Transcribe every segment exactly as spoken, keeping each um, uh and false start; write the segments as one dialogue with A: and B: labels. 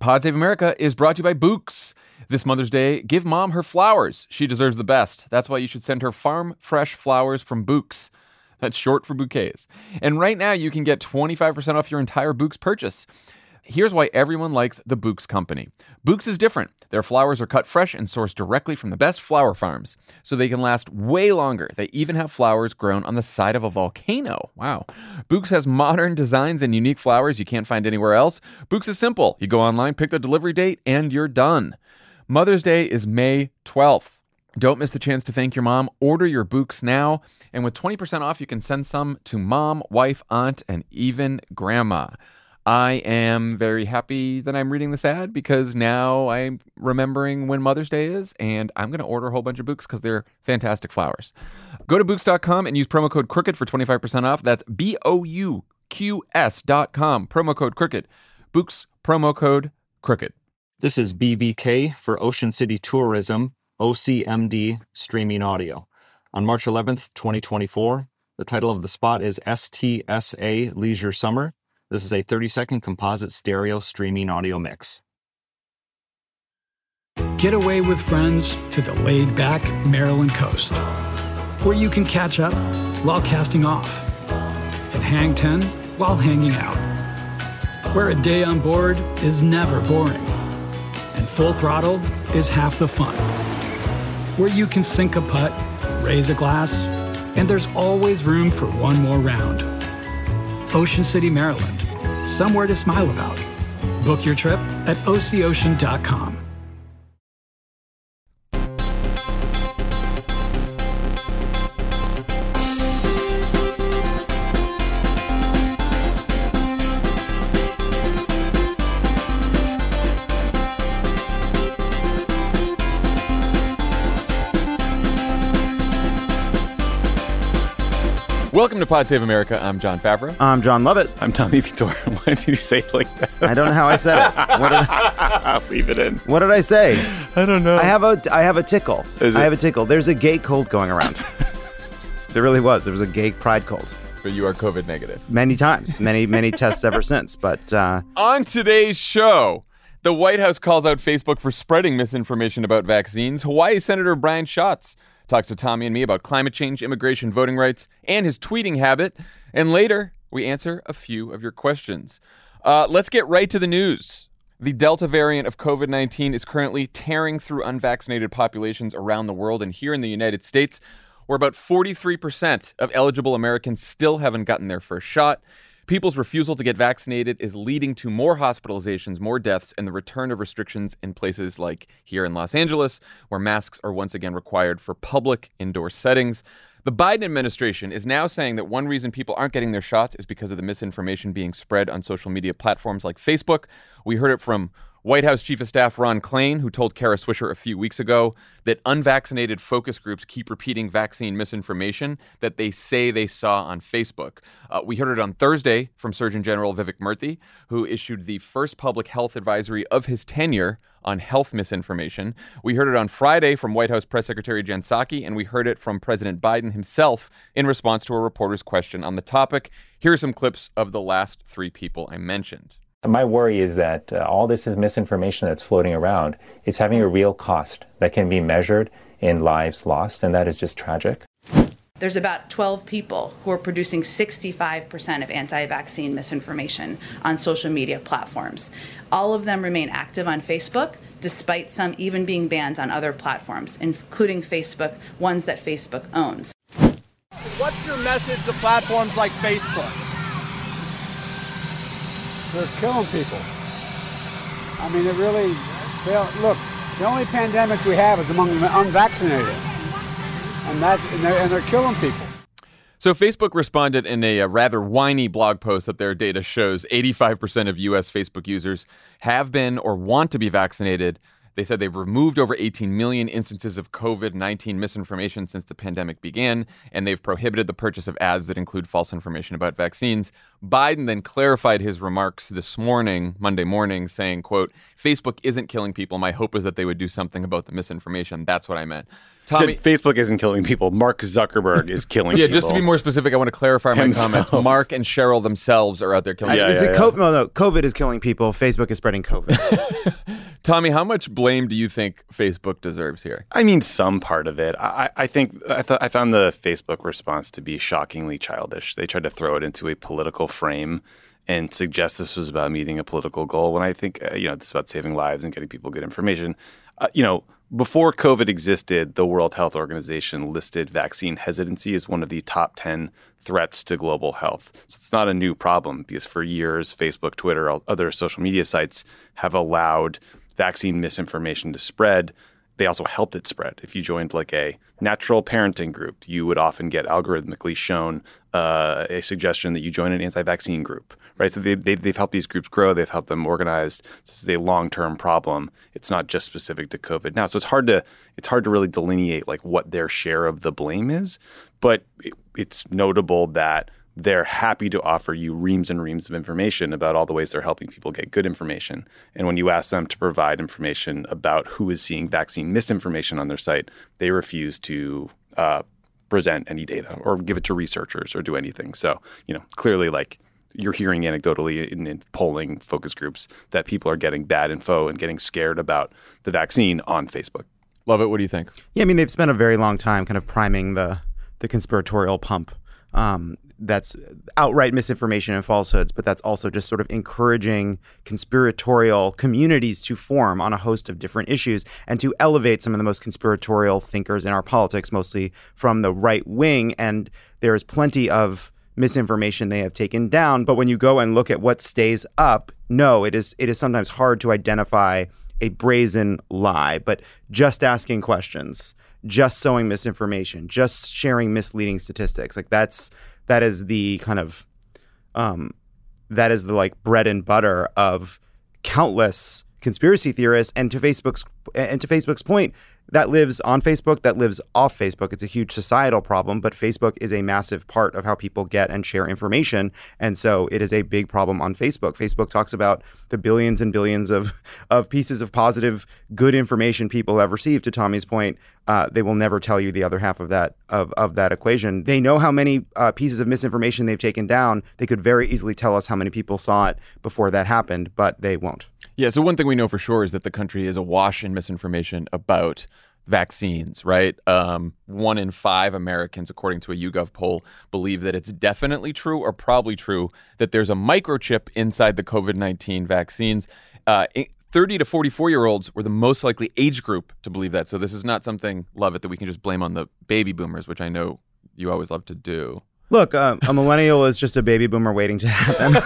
A: Pod Save America is brought to you by Books. This Mother's Day, give mom her flowers. She deserves the best. That's why you should send her farm fresh flowers from Books. That's short for bouquets. And right now, you can get twenty-five percent off your entire Books purchase. Here's why everyone likes the Books company. Books is different. Their flowers are cut fresh and sourced directly from the best flower farms, so they can last way longer. They even have flowers grown on the side of a volcano. Wow. Books has modern designs and unique flowers you can't find anywhere else. Books is simple. You go online, pick the delivery date, and you're done. Mother's Day is May twelfth. Don't miss the chance to thank your mom. Order your Books now. And with twenty percent off, you can send some to mom, wife, aunt, and even grandma. I am very happy that I'm reading this ad because now I'm remembering when Mother's Day is, and I'm going to order a whole bunch of Books because they're fantastic flowers. Go to Books dot com and use promo code Crooked for twenty-five percent off. That's B O U Q S dot com, promo code Crooked. Books, promo code Crooked.
B: This is B V K for Ocean City Tourism, O C M D Streaming Audio. On March eleventh, twenty twenty-four, the title of the spot is S T S A Leisure Summer. This is a thirty-second composite stereo streaming audio mix.
C: Get away with friends to the laid-back Maryland coast, where you can catch up while casting off and hang ten while hanging out, where a day on board is never boring and full throttle is half the fun, where you can sink a putt, raise a glass, and there's always room for one more round. Ocean City, Maryland. Somewhere to smile about. Book your trip at O C ocean dot com.
A: Welcome to Pod Save America. I'm John Favreau.
D: I'm John Lovett.
E: I'm Tommy Vitor. Why did you say it like that?
D: I don't know how I said it. What did I,
E: I'll leave it in.
D: what did I say?
E: I don't know.
D: I have a I have a tickle.
E: Is
D: I
E: it?
D: have a tickle. There's a gay cold going around. There really was. There was a gay pride cold.
A: But you are COVID negative.
D: Many times. Many, many tests ever since. But uh,
A: On today's show, the White House calls out Facebook for spreading misinformation about vaccines. Hawaii Senator Brian Schatz talks to Tommy and me about climate change, immigration, voting rights, and his tweeting habit. And later, we answer a few of your questions. Uh, let's get right to the news. The Delta variant of COVID nineteen is currently tearing through unvaccinated populations around the world. And here in the United States, where about forty-three percent of eligible Americans still haven't gotten their first shot. People's refusal to get vaccinated is leading to more hospitalizations, more deaths, and the return of restrictions in places like here in Los Angeles, where masks are once again required for public indoor settings. The Biden administration is now saying that one reason people aren't getting their shots is because of the misinformation being spread on social media platforms like Facebook. We heard it from White House Chief of Staff Ron Klain, who told Kara Swisher a few weeks ago that unvaccinated focus groups keep repeating vaccine misinformation that they say they saw on Facebook. Uh, we heard it on Thursday from Surgeon General Vivek Murthy, who issued the first public health advisory of his tenure on health misinformation. We heard it on Friday from White House Press Secretary Jen Psaki, and we heard it from President Biden himself in response to a reporter's question on the topic. Here are some clips of the last three people I mentioned.
F: My worry is that uh, all this is misinformation that's floating around. It's having a real cost that can be measured in lives lost, and that is just tragic.
G: There's about twelve people who are producing sixty-five percent of anti-vaccine misinformation on social media platforms. All of them remain active on Facebook, despite some even being banned on other platforms, including Facebook, ones that Facebook owns.
H: What's your message to platforms like Facebook?
I: They're killing people. I mean, it really, they, look, the only pandemic we have is among the unvaccinated. And, that's, and, they're, and they're killing people.
A: So Facebook responded in a, a rather whiny blog post that their data shows eighty-five percent of U S Facebook users have been or want to be vaccinated. They said they've removed over eighteen million instances of COVID nineteen misinformation since the pandemic began, and they've prohibited the purchase of ads that include false information about vaccines. Biden then clarified his remarks this morning, Monday morning, saying, quote, Facebook isn't killing people. My hope is that they would do something about the misinformation. That's what I meant.
E: Tommy, said Facebook isn't killing people. Mark Zuckerberg is killing
A: yeah,
E: people.
A: Yeah, just to be more specific, I want to clarify my
E: Himself.
A: comments. Mark and Cheryl themselves are out there killing
D: Yeah,
A: people.
D: is
E: yeah,
D: it
E: yeah.
D: COVID? No, no, COVID is killing people. Facebook is spreading COVID.
A: Tommy, how much blame do you think Facebook deserves here?
E: I mean, some part of it. I, I think I, th- I found the Facebook response to be shockingly childish. They tried to throw it into a political frame and suggest this was about meeting a political goal when I think, uh, you know, this is about saving lives and getting people good information. Uh, you know, before COVID existed, the World Health Organization listed vaccine hesitancy as one of the top ten threats to global health. So it's not a new problem because for years, Facebook, Twitter, all other social media sites have allowed vaccine misinformation to spread. They also helped it spread. If you joined like a natural parenting group, you would often get algorithmically shown uh, a suggestion that you join an anti-vaccine group, right? So they, they've, they've helped these groups grow. They've helped them organize. This is a long-term problem. It's not just specific to COVID now. So it's hard to it's hard to really delineate like what their share of the blame is. But it, it's notable that they're happy to offer you reams and reams of information about all the ways they're helping people get good information. And when you ask them to provide information about who is seeing vaccine misinformation on their site, they refuse to uh, present any data or give it to researchers or do anything. So, you know, clearly, like, you're hearing anecdotally in, in polling focus groups that people are getting bad info and getting scared about the vaccine on Facebook.
A: Love it. What do you think?
D: Yeah, I mean, they've spent a very long time kind of priming the the conspiratorial pump. Um, that's outright misinformation and falsehoods, but that's also just sort of encouraging conspiratorial communities to form on a host of different issues and to elevate some of the most conspiratorial thinkers in our politics, mostly from the right wing. And there is plenty of misinformation they have taken down. But when you go and look at what stays up, no, it is it is sometimes hard to identify a brazen lie, but just asking questions, just sowing misinformation, just sharing misleading statistics, like that's that is the kind of um, that is the like bread and butter of countless conspiracy theorists. And to Facebook's and to Facebook's point, that lives on Facebook, that lives off Facebook. It's a huge societal problem, but Facebook is a massive part of how people get and share information. And so it is a big problem on Facebook. Facebook talks about the billions and billions of, of pieces of positive, good information people have received. To Tommy's point, uh, they will never tell you the other half of that of, of that equation. They know how many uh, pieces of misinformation they've taken down. They could very easily tell us how many people saw it before that happened, but they won't.
A: Yeah, so one thing we know for sure is that the country is awash in misinformation about vaccines, right? Um, one in five Americans, according to a YouGov poll, believe that it's definitely true or probably true that there's a microchip inside the COVID nineteen vaccines. Uh, thirty to forty-four-year-olds were the most likely age group to believe that. So this is not something, Lovett, that we can just blame on the baby boomers, which I know you always love to do.
D: Look, uh, a millennial is just a baby boomer waiting to happen.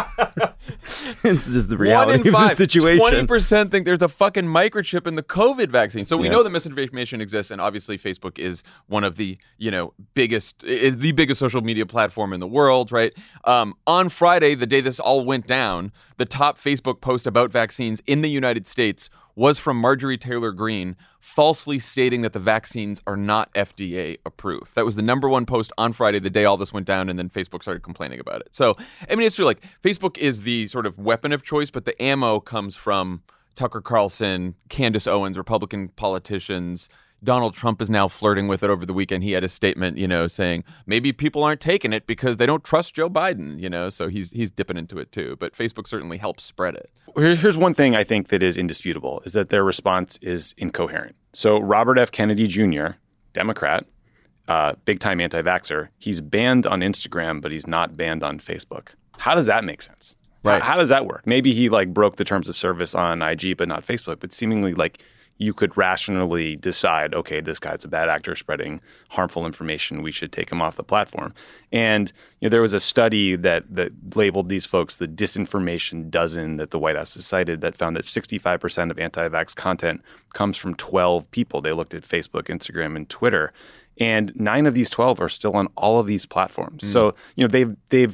D: It's just the reality of the situation.
A: twenty percent think there's a fucking microchip in the COVID vaccine. So we
E: Yeah.
A: know that misinformation exists, and obviously Facebook is one of the, you know, biggest, is the biggest social media platform in the world, right? Um, on Friday, the day this all went down, the top Facebook post about vaccines in the United States was from Marjorie Taylor Greene, falsely stating that the vaccines are not F D A approved. That was the number one post on Friday, the day all this went down, and then Facebook started complaining about it. So, I mean, it's true, like, Facebook is the sort of weapon of choice, but the ammo comes from Tucker Carlson, Candace Owens, Republican politicians. Donald Trump is now flirting with it over the weekend. He had a statement, you know, saying maybe people aren't taking it because they don't trust Joe Biden, you know, so he's he's dipping into it too. But Facebook certainly helps spread it.
E: Here's one thing I think that is indisputable, is that their response is incoherent. So Robert F. Kennedy Junior, Democrat, uh, big-time anti-vaxxer, he's banned on Instagram, but he's not banned on Facebook. How does that make sense?
A: Right.
E: How, how does that work? Maybe he like broke the terms of service on I G, but not Facebook. But seemingly like you could rationally decide, okay, this guy's a bad actor spreading harmful information. We should take him off the platform. And you know, there was a study that that labeled these folks the disinformation dozen that the White House has cited that found that sixty-five percent of anti-vax content comes from twelve people. They looked at Facebook, Instagram, and Twitter. And nine of these twelve are still on all of these platforms. Mm. So, you know, they've they've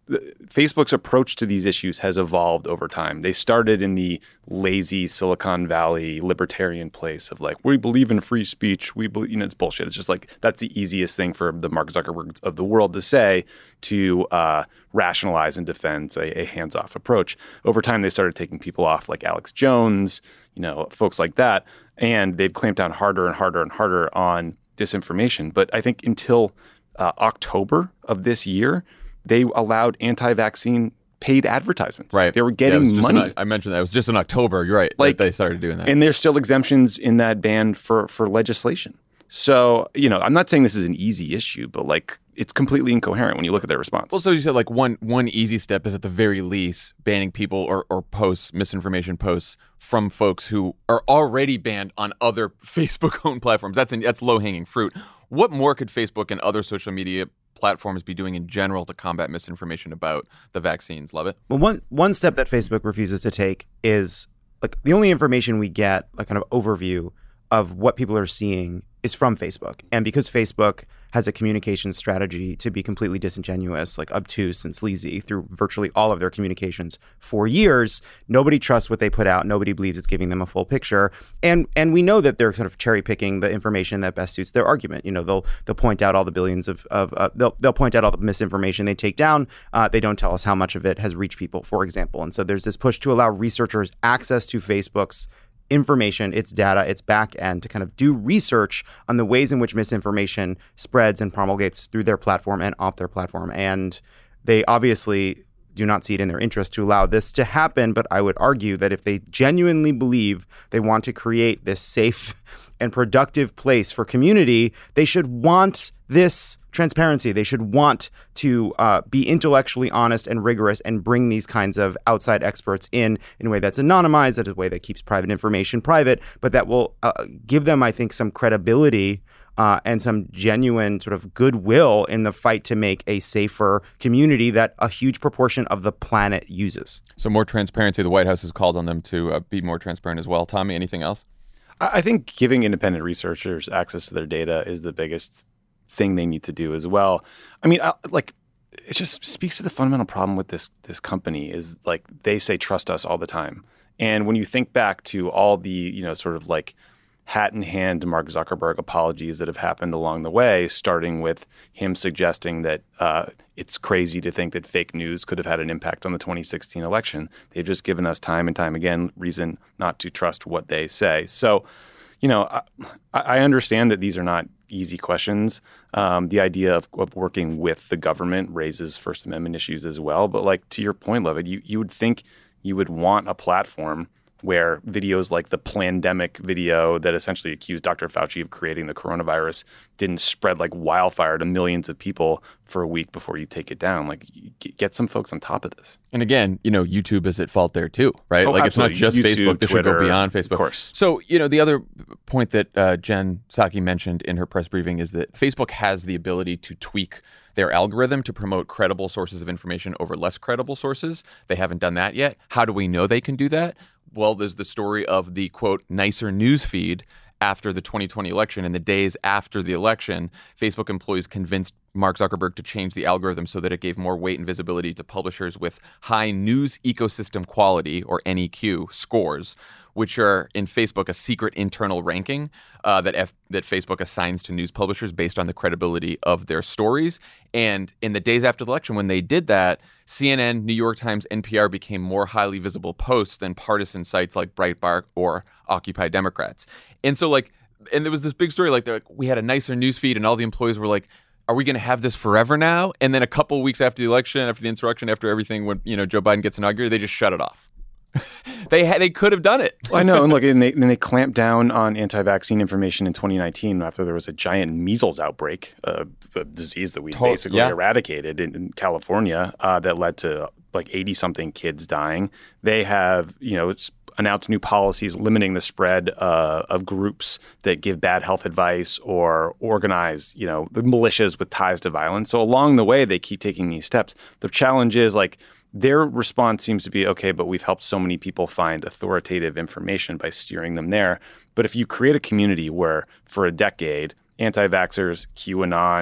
E: the, Facebook's approach to these issues has evolved over time. They started in the lazy Silicon Valley libertarian place of like, we believe in free speech. We believe, you know, it's bullshit. It's just like, that's the easiest thing for the Mark Zuckerberg of the world to say, to uh, rationalize and defend a, a hands-off approach. Over time, they started taking people off like Alex Jones, you know, folks like that. And they've clamped down harder and harder and harder on disinformation. But I think until uh, October of this year, they allowed anti-vaccine paid advertisements.
A: Right.
E: They were
A: Yeah, it
E: getting
A: was just
E: money.
A: in- I mentioned that. It was just in October. You're right.
E: Like-
A: Like, they started doing that.
E: And there's still exemptions in that ban for, for legislation. So, you know, I'm not saying this is an easy issue, but like it's completely incoherent when you look at their response.
A: Well, so you said like one one easy step is at the very least banning people or, or posts, misinformation posts from folks who are already banned on other Facebook-owned platforms. That's an, that's low-hanging fruit. What more could Facebook and other social media platforms be doing in general to combat misinformation about the vaccines? Love it.
D: Well, one one step that Facebook refuses to take is like the only information we get, like kind of overview of what people are seeing, is from Facebook. And because Facebook has a communication strategy to be completely disingenuous, like obtuse and sleazy through virtually all of their communications for years, nobody trusts what they put out. Nobody believes it's giving them a full picture. And and we know that they're kind of cherry picking the information that best suits their argument. You know, they'll they'll point out all the billions of, of uh, they'll they'll point out all the misinformation they take down. Uh, they don't tell us how much of it has reached people, for example. And so there's this push to allow researchers access to Facebook's information, its data, its back end to kind of do research on the ways in which misinformation spreads and promulgates through their platform and off their platform. And they obviously do not see it in their interest to allow this to happen. But I would argue that if they genuinely believe they want to create this safe and productive place for community, they should want this transparency. They should want to uh, be intellectually honest and rigorous and bring these kinds of outside experts in in a way that's anonymized, that is a way that keeps private information private, but that will uh, give them, I think, some credibility uh, and some genuine sort of goodwill in the fight to make a safer community that a huge proportion of the planet uses.
A: So more transparency. The White House has called on them to uh, be more transparent as well. Tommy, anything else?
E: I think giving independent researchers access to their data is the biggest thing they need to do as well. I mean, I, like, it just speaks to the fundamental problem with this this company is like they say trust us all the time, and when you think back to all the you know sort of like hat in hand Mark Zuckerberg apologies that have happened along the way, starting with him suggesting that uh, it's crazy to think that fake news could have had an impact on the twenty sixteen election. They've just given us time and time again reason not to trust what they say. So, you know, I, I understand that these are not easy questions. Um, the idea of, of working with the government raises First Amendment issues as well. But like to your point, Levitt, you, you would think you would want a platform where videos like the Plandemic video that essentially accused Doctor Fauci of creating the coronavirus didn't spread like wildfire to millions of people for a week before you take it down. Like, get some folks on top of this.
A: And again, you know, YouTube is at fault there too, right?
E: Oh,
A: like,
E: absolutely.
A: It's not just
E: YouTube,
A: Facebook. This should go
E: Twitter,
A: beyond Facebook.
E: Of course.
A: So, you know, the other point that uh, Jen Psaki mentioned in her press briefing is that Facebook has the ability to tweak their algorithm to promote credible sources of information over less credible sources. They haven't done that yet. How do we know they can do that? Well, there's the story of the, quote, nicer news feed after the twenty twenty election. In the days after the election, Facebook employees convinced Mark Zuckerberg to change the algorithm so that it gave more weight and visibility to publishers with high news ecosystem quality, or N E Q, scores, which are in Facebook a secret internal ranking uh, that F- that Facebook assigns to news publishers based on the credibility of their stories. And in the days after the election, when they did that, C N N, New York Times, N P R became more highly visible posts than partisan sites like Breitbart or Occupy Democrats. And so, like, and there was this big story, like, they're like, we had a nicer news feed, and all the employees were like, are we going to have this forever now? And then a couple of weeks after the election, after the insurrection, after everything, when, you know, Joe Biden gets inaugurated, they just shut it off. they ha- they could have done it.
E: Well, I know, and look, and they, and they clamped down on anti-vaccine information in twenty nineteen after there was a giant measles outbreak, uh, a disease that we
A: Totally,
E: basically
A: yeah.
E: eradicated in, in California, uh, that led to like eighty-something kids dying. They have, you know, it's announced new policies limiting the spread uh, of groups that give bad health advice or organize, you know, the militias with ties to violence. So along the way, they keep taking these steps. The challenge is, like, their response seems to be, okay, but we've helped so many people find authoritative information by steering them there. But if you create a community where for a decade, anti-vaxxers, QAnon,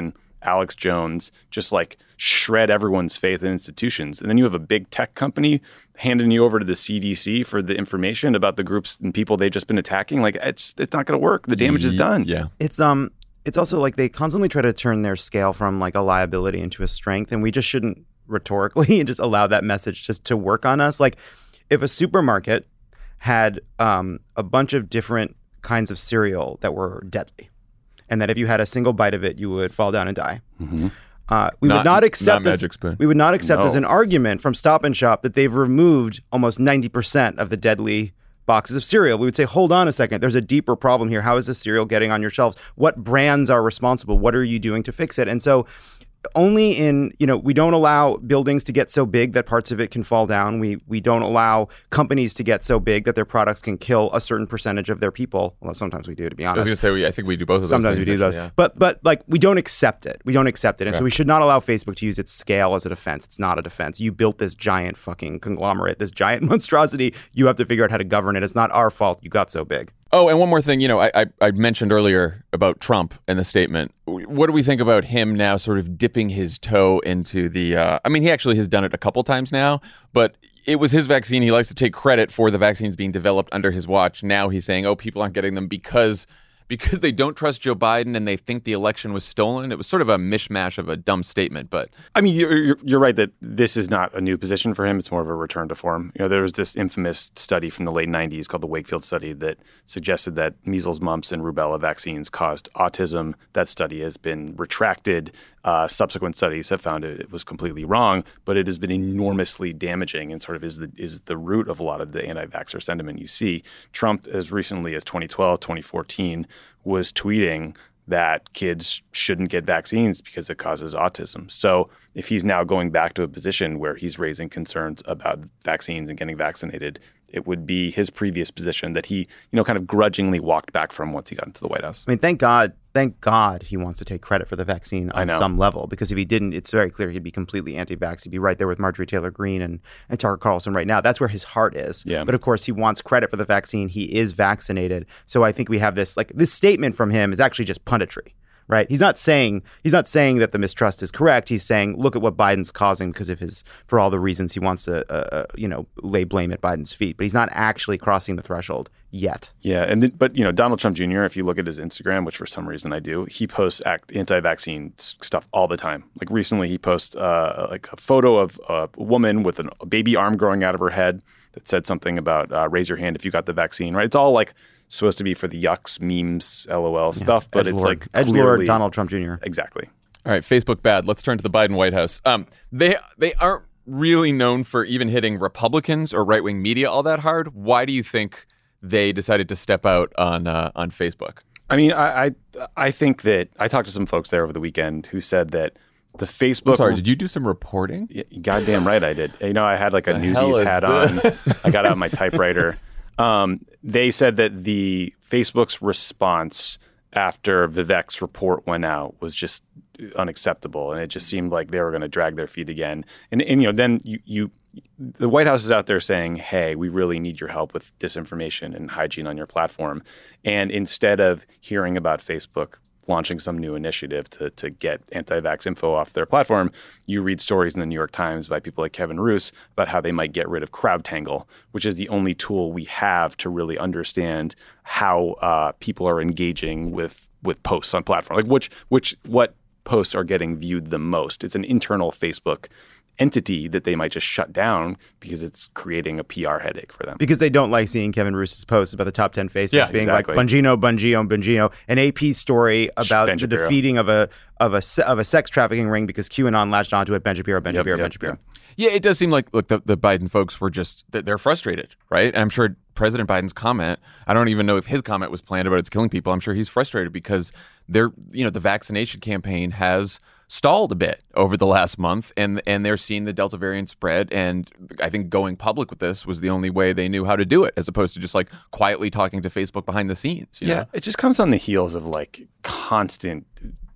E: Alex Jones just like shred everyone's faith in institutions. And then you have a big tech company handing you over to the C D C for the information about the groups and people they've just been attacking. Like, it's, it's not going to work. The damage is done.
A: Yeah.
D: It's, um, it's also like they constantly try to turn their scale from like a liability into a strength. And we just shouldn't rhetorically just allow that message just to work on us. Like if a supermarket had um, a bunch of different kinds of cereal that were deadly, and that if you had a single bite of it, you would fall down and die. Mm-hmm. Uh, we
A: not,
D: would not accept
A: not
D: as,
A: Magic Spoon.
D: We would not accept
E: No.
D: as an argument from Stop and Shop that they've removed almost ninety percent of the deadly boxes of cereal. We would say, hold on a second. There's a deeper problem here. How is this cereal getting on your shelves? What brands are responsible? What are you doing to fix it? And so only in, you know, we don't allow buildings to get so big that parts of it can fall down. We we don't allow companies to get so big that their products can kill a certain percentage of their people. Well, sometimes we do, to be
A: I was
D: honest.
A: going to say, we, I think we do both of those
D: Sometimes
A: things,
D: we do those.
A: actually, yeah.
D: But, but like, we don't accept it. We don't accept it. And
A: Okay.
D: so we should not allow Facebook to use its scale as a defense. It's not a defense. You built this giant fucking conglomerate, this giant monstrosity. You have to figure out how to govern it. It's not our fault you got so big.
A: Oh, and one more thing, you know, I, I I mentioned earlier about Trump and the statement. What do we think about him now sort of dipping his toe into the, uh, I mean, he actually has done it a couple times now, but it was his vaccine. He likes to take credit for the vaccines being developed under his watch. Now he's saying, oh, people aren't getting them because because they don't trust Joe Biden and they think the election was stolen. It was sort of a mishmash of a dumb statement, but
E: I mean, you're, you're- you're right that this is not a new position for him. It's more of a return to form. You know, there was this infamous study from the late nineties called the Wakefield study that suggested that measles, mumps, and rubella vaccines caused autism. That study has been retracted. Uh, subsequent studies have found it, it was completely wrong, but it has been enormously damaging and sort of is the is the root of a lot of the anti-vaxxer sentiment you see. Trump, as recently as twenty twelve, twenty fourteen, was tweeting that kids shouldn't get vaccines because it causes autism. So if he's now going back to a position where he's raising concerns about vaccines and getting vaccinated, it would be his previous position that he, you know, kind of grudgingly walked back from once he got into the White House.
D: I mean, thank God, thank God he wants to take credit for the vaccine
E: I
D: on
E: know.
D: some level, because if he didn't, it's very clear he'd be completely anti-vax. He'd be right there with Marjorie Taylor Greene and, and Tucker Carlson right now. That's where his heart is.
E: Yeah.
D: But of course, he wants credit for the vaccine. He is vaccinated. So I think we have this, like, this statement from him is actually just punditry. Right. He's not saying he's not saying that the mistrust is correct. He's saying, look at what Biden's causing because of his for all the reasons he wants to, uh, uh, you know, lay blame at Biden's feet. But he's not actually crossing the threshold yet.
E: Yeah, and th- but you know, Donald Trump Junior, if you look at his Instagram, which for some reason I do, he posts act- anti-vaccine s- stuff all the time. Like recently, he posted uh, like a photo of a woman with an, a baby arm growing out of her head that said something about uh, raise your hand if you got the vaccine. Right? It's all like supposed to be for the yucks, memes, LOL stuff, but it's like
D: edgelord
E: clearly
D: Donald Trump Junior
E: Exactly.
A: all right, Facebook bad. Let's turn to the Biden White House. Um, they they aren't really known for even hitting Republicans or right-wing media all that hard. Why do you think they decided to step out on uh, on Facebook?
E: I mean, I, I I think that I talked to some folks there over the weekend who said that the Facebook.
A: I'm sorry, did you do some reporting?
E: Yeah, goddamn right I did. You know, I had like a
A: The hell
E: Newsies
A: is
E: hat
A: this?
E: on. I got out my typewriter. Um, they said that the Facebook's response after Vivek's report went out was just unacceptable, and it just seemed like they were going to drag their feet again. And, and you know, then you, you, the White House is out there saying, "Hey, we really need your help with disinformation and hygiene on your platform." And instead of hearing about Facebook launching some new initiative to to get anti-vax info off their platform, you read stories in the New York Times by people like Kevin Roose about how they might get rid of CrowdTangle, which is the only tool we have to really understand how uh, people are engaging with with posts on platform, like which which what posts are getting viewed the most. It's an internal Facebook entity that they might just shut down because it's creating a P R headache for them.
D: Because they don't like seeing Kevin Roose's posts about the top ten Facebooks
E: Yeah,
D: being
E: exactly.
D: like Bungino, Bungino, Bungino. An A P story about
E: Ben
D: the
E: Shapiro.
D: defeating of a of a se- of a sex trafficking ring because QAnon latched onto it. Ben Shapiro, Ben
E: Yep,
D: Shapiro,
E: yep,
D: Ben Shapiro.
E: yep.
A: Yeah, it does seem like, look, the, the Biden folks were just, they're frustrated, right? And I'm sure President Biden's comment, I don't even know if his comment was planned about it's killing people. I'm sure he's frustrated because they're, you know, the vaccination campaign has stalled a bit over the last month, and and they're seeing the Delta variant spread. And I think going public with this was the only way they knew how to do it, as opposed to just like quietly talking to Facebook behind the scenes. You
E: Yeah,
A: know?
E: it just comes on the heels of like constant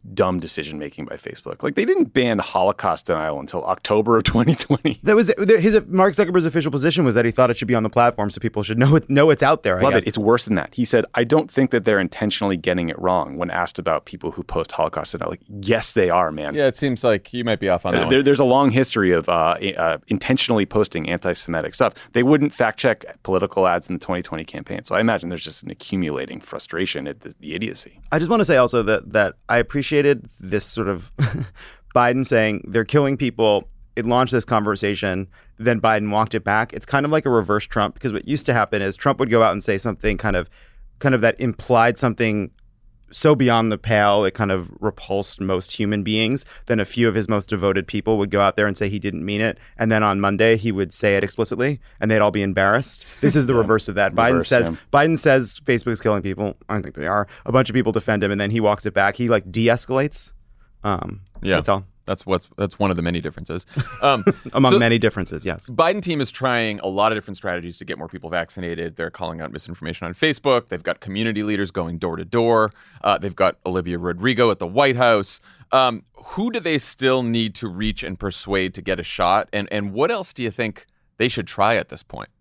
E: dumb decision making by Facebook. Like, they didn't ban Holocaust denial until October of twenty twenty.
D: That was his Mark Zuckerberg's official position was that he thought it should be on the platform so people should know it, know it's out there. I
E: Love
D: guess.
E: it. It's worse than that. He said, I don't think that they're intentionally getting it wrong when asked about people who post Holocaust denial. Like, yes, they are, man.
A: Yeah, it seems like you might be off on that
E: there,
A: one.
E: There's a long history of uh, uh, intentionally posting anti-Semitic stuff. They wouldn't fact check political ads in the twenty twenty campaign. So I imagine there's just an accumulating frustration at the, the idiocy.
D: I just want to say also that that I appreciated this sort of Biden saying they're killing people. It launched this conversation. Then Biden walked it back. It's kind of like a reverse Trump, because what used to happen is Trump would go out and say something kind of kind of that implied something so beyond the pale, it kind of repulsed most human beings. Then a few of his most devoted people would go out there and say he didn't mean it. And then on Monday, he would say it explicitly, and they'd all be embarrassed. This is the yeah. reverse of that. Reverse, Biden says yeah. Biden says Facebook's killing people. I don't think they are. A bunch of people defend him, and then he walks it back. He like de-escalates. Um,
A: yeah.
D: That's all.
A: That's what's that's one of the many differences. Um,
D: Among
A: so
D: many differences, yes.
A: Biden team is trying a lot of different strategies to get more people vaccinated. They're calling out misinformation on Facebook. They've got community leaders going door to door. Uh, they've got Olivia Rodrigo at the White House. Um, who do they still need to reach and persuade to get a shot? And and what else do you think they should try at this point?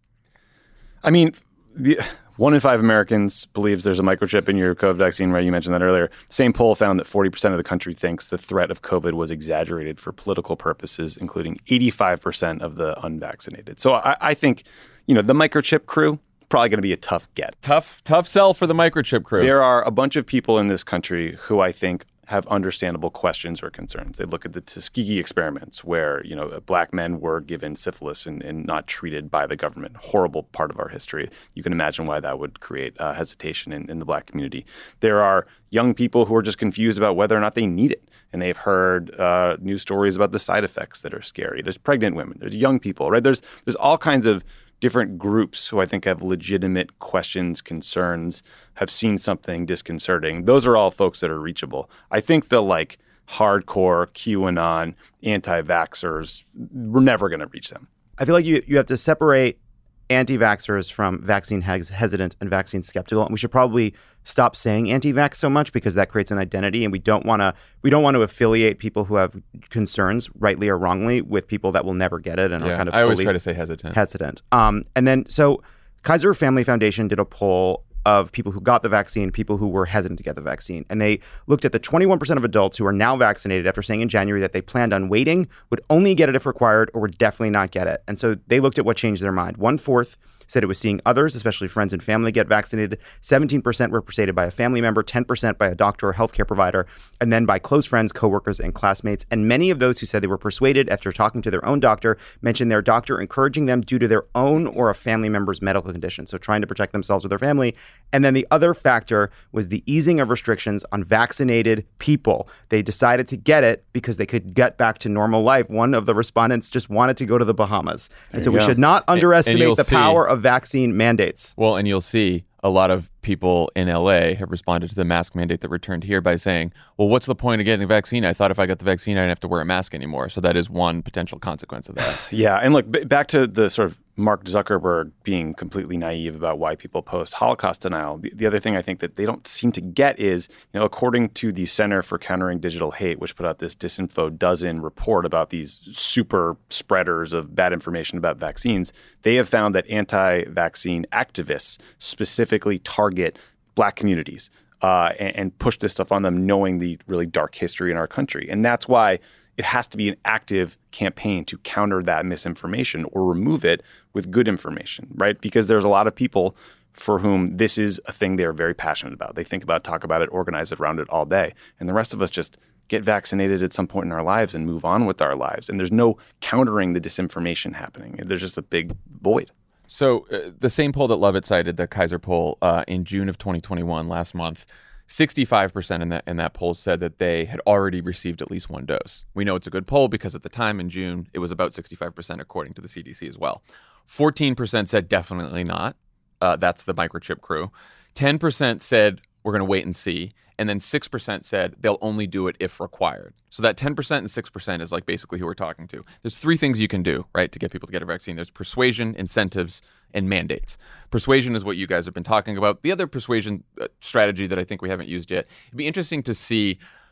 E: I mean, the, one in five Americans believes there's a microchip in your COVID vaccine, right? You mentioned that earlier. Same poll found that forty percent of the country thinks the threat of COVID was exaggerated for political purposes, including eighty-five percent of the unvaccinated. So I, I think, you know, the microchip crew, probably going to be a tough get.
A: Tough, tough sell for the microchip crew.
E: There are a bunch of people in this country who I think have understandable questions or concerns. They look at the Tuskegee experiments where, you know, black men were given syphilis and, and not treated by the government. Horrible part of our history. You can imagine why that would create uh, hesitation in, in the black community. There are young people who are just confused about whether or not they need it. And they've heard uh, news stories about the side effects that are scary. There's pregnant women. There's young people, right? There's there's all kinds of different groups who I think have legitimate questions, concerns, have seen something disconcerting. Those are all folks that are reachable. I think the like hardcore QAnon anti-vaxxers, we're never going to reach them.
D: I feel like you you have to separate anti-vaxxers from vaccine hes- hesitant and vaccine skeptical. And we should probably stop saying anti-vax so much because that creates an identity, and we don't want to we don't want to affiliate people who have concerns, rightly or wrongly, with people that will never get it and
A: yeah,
D: are kind of
A: I always
D: fully
A: try to say hesitant.
D: Hesitant. Um, and then so Kaiser Family Foundation did a poll of people who got the vaccine, people who were hesitant to get the vaccine. And they looked at the twenty-one percent of adults who are now vaccinated after saying in January that they planned on waiting, would only get it if required, or would definitely not get it. And so they looked at what changed their mind. One-fourth said it was seeing others, especially friends and family, get vaccinated. seventeen percent were persuaded by a family member, ten percent by a doctor or healthcare provider, and then by close friends, coworkers, and classmates. And many of those who said they were persuaded after talking to their own doctor mentioned their doctor encouraging them due to their own or a family member's medical condition, so trying to protect themselves or their family. And then the other factor was the easing of restrictions on vaccinated people. They decided to get it because they could get back to normal life. One of the respondents just wanted to go to the Bahamas. And so we should not underestimate
A: and, and
D: the
A: see,
D: power of vaccine mandates.
A: Well, and you'll see a lot of people in L A have responded to the mask mandate that returned here by saying, well, what's the point of getting a vaccine? I thought if I got the vaccine, I didn't have to wear a mask anymore. So that is one potential consequence of that.
E: Yeah. And look, b- back to the sort of Mark Zuckerberg being completely naive about why people post Holocaust denial. The, the other thing I think that they don't seem to get is, you know, according to the Center for Countering Digital Hate, which put out this Disinfo Dozen report about these super spreaders of bad information about vaccines, they have found that anti-vaccine activists specifically target black communities uh, and, and push this stuff on them, knowing the really dark history in our country. And that's why it has to be an active campaign to counter that misinformation or remove it with good information, right? Because there's a lot of people for whom this is a thing they're very passionate about. They think about, talk about it, organize around it all day. And the rest of us just get vaccinated at some point in our lives and move on with our lives. And there's no countering the disinformation happening. There's just a big void.
A: So uh, the same poll that Lovett cited, the Kaiser poll uh, in June of twenty twenty-one, last month, sixty-five percent in that in that poll said that they had already received at least one dose. We know it's a good poll because at the time in June, it was about sixty-five percent according to the C D C as well. fourteen percent said definitely not. Uh, that's the microchip crew. ten percent said we're going to wait and see. And then six percent said they'll only do it if required. So that ten percent and six percent is like basically who we're talking to. There's three things you can do, right, to get people to get a vaccine. There's persuasion, incentives, and mandates. Persuasion is what you guys have been talking about. The other persuasion uh, strategy that I think we haven't used yet, it'd be interesting to see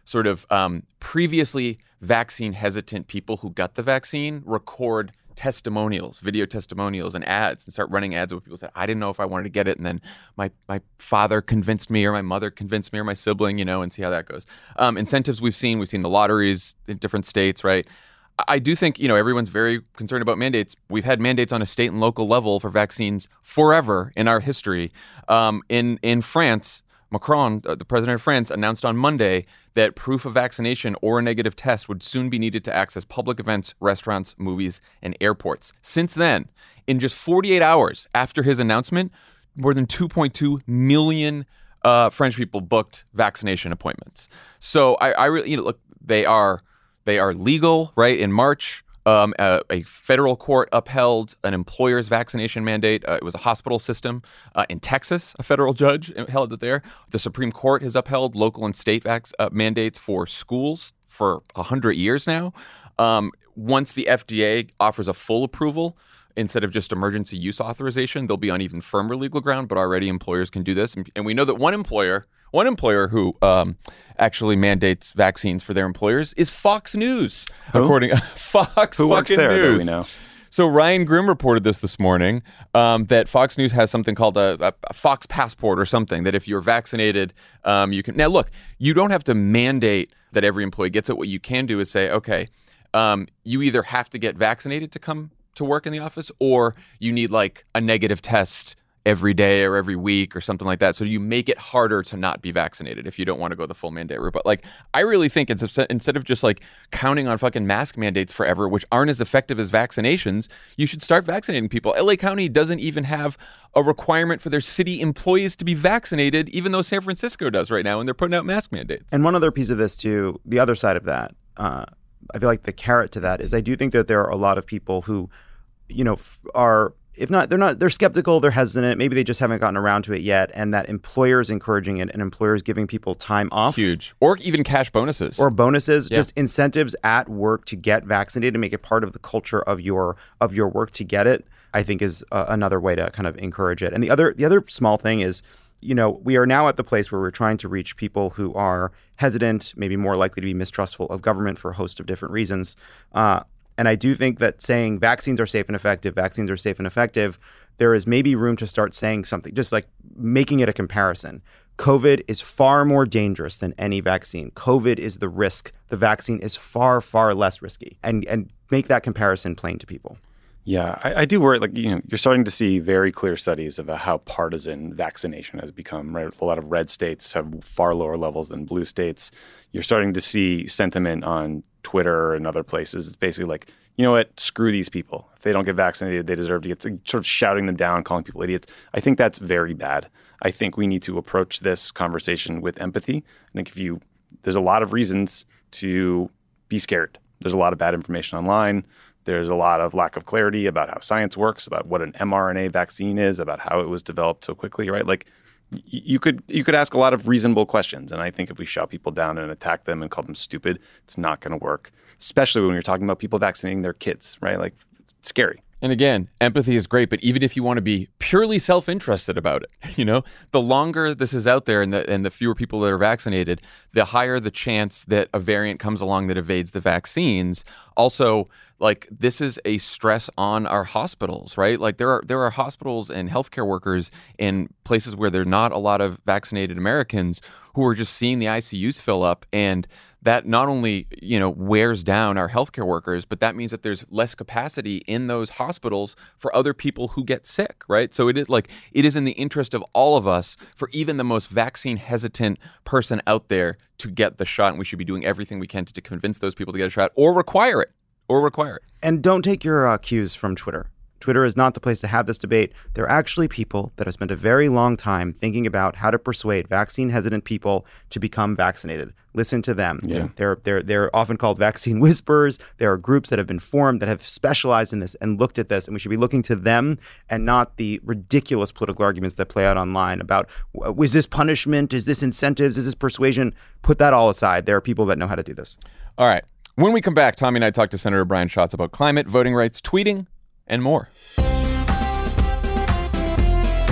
A: sort of um, previously vaccine hesitant people who got the vaccine record testimonials, video testimonials and ads, and start running ads where people said, I didn't know if I wanted to get it. And then my, my father convinced me, or my mother convinced me, or my sibling, you know, and see how that goes. Um, incentives we've seen, we've seen the lotteries in different states, right? I do think, you know, everyone's very concerned about mandates. We've had mandates on a state and local level for vaccines forever in our history. Um, in, in France, Macron, uh, the president of France, announced on Monday that proof of vaccination or a negative test would soon be needed to access public events, restaurants, movies, and airports. Since then, in just forty-eight hours after his announcement, more than two point two million uh, French people booked vaccination appointments. So I, I really, you know, look, they are they are legal, right? In March, Um, a, a federal court upheld an employer's vaccination mandate. Uh, it was a hospital system. Uh, in Texas, a federal judge held it there. The Supreme Court has upheld local and state vac- uh, mandates for schools for one hundred years now. Um, once the F D A offers a full approval, instead of just emergency use authorization, they'll be on even firmer legal ground, but already employers can do this. And, and we know that one employer, one employer who um, actually mandates vaccines for their employers is Fox News,
E: Who?
A: according to Fox
E: Who works
A: fucking
E: there,
A: News.
E: that we know?
A: So Ryan Grimm reported this this morning, um, that Fox News has something called a, a, a Fox Passport or something, that if you're vaccinated, um, you can... Now, look, you don't have to mandate that every employee gets it. What you can do is say, okay, um, you either have to get vaccinated to come to work in the office, or you need like a negative test every day or every week or something like that. So you make it harder to not be vaccinated if you don't want to go the full mandate route. But like, I really think it's instead of just like counting on fucking mask mandates forever, which aren't as effective as vaccinations, you should start vaccinating people. L A County doesn't even have a requirement for their city employees to be vaccinated, even though San Francisco does right now, and they're putting out mask mandates.
D: And one other piece of this too, the other side of that, uh, I feel like the carrot to that is I do think that there are a lot of people who, you know, are, if not, they're not, they're skeptical, they're hesitant, maybe they just haven't gotten around to it yet, and that employers encouraging it and employers giving people time off.
A: Huge. Or even cash bonuses.
D: Or bonuses,
A: Yeah.
D: just incentives at work to get vaccinated and make it part of the culture of your of your work to get it, I think is uh, another way to kind of encourage it. And the other the other small thing is, you know, we are now at the place where we're trying to reach people who are hesitant, maybe more likely to be mistrustful of government for a host of different reasons. Uh, and I do think that saying vaccines are safe and effective, vaccines are safe and effective, there is maybe room to start saying something, just like making it a comparison. COVID is far more dangerous than any vaccine. COVID is the risk. The vaccine is far, far less risky. And and make that comparison plain to people.
E: Yeah, I, I do worry. Like, you know, you're starting to see very clear studies about how partisan vaccination has become. Right, a lot of red states have far lower levels than blue states. You're starting to see sentiment on Twitter and other places. It's basically like, you know what, screw these people. If they don't get vaccinated, they deserve to get, sort of shouting them down, calling people idiots. I think that's very bad. I think we need to approach this conversation with empathy. I think if you, there's a lot of reasons to be scared. There's a lot of bad information online. There's a lot of lack of clarity about how science works, about what an mRNA vaccine is, about how it was developed so quickly, right? Like, y- you could you could ask a lot of reasonable questions. And I think if we shout people down and attack them and call them stupid, it's not going to work, especially when you're talking about people vaccinating their kids, right? Like, it's scary.
A: And again, empathy is great, but even if you want to be purely self-interested about it, you know, the longer this is out there and the and the fewer people that are vaccinated, the higher the chance that a variant comes along that evades the vaccines. Also, like, this is a stress on our hospitals, right? Like, there are there are hospitals and healthcare workers in places where there are not a lot of vaccinated Americans who are just seeing the I C Us fill up, and that not only, you know, wears down our healthcare workers, but that means that there's less capacity in those hospitals for other people who get sick, right? So it is like, it is in the interest of all of us, for even the most vaccine hesitant person out there, to get the shot. And we should be doing everything we can to, to convince those people to get a shot, or require it, or require it.
D: And don't take your uh, cues from Twitter. Twitter is not the place to have this debate. There are actually people that have spent a very long time thinking about how to persuade vaccine hesitant people to become vaccinated. Listen to them.
E: Yeah.
D: They're they're they're often called vaccine whisperers. There are groups that have been formed that have specialized in this and looked at this, and we should be looking to them and not the ridiculous political arguments that play out online about, is this punishment? Is this incentives? Is this persuasion? Put that all aside. There are people that know how to do this.
A: All right. When we come back, Tommy and I talk to Senator Brian Schatz about climate, voting rights, tweeting, and more.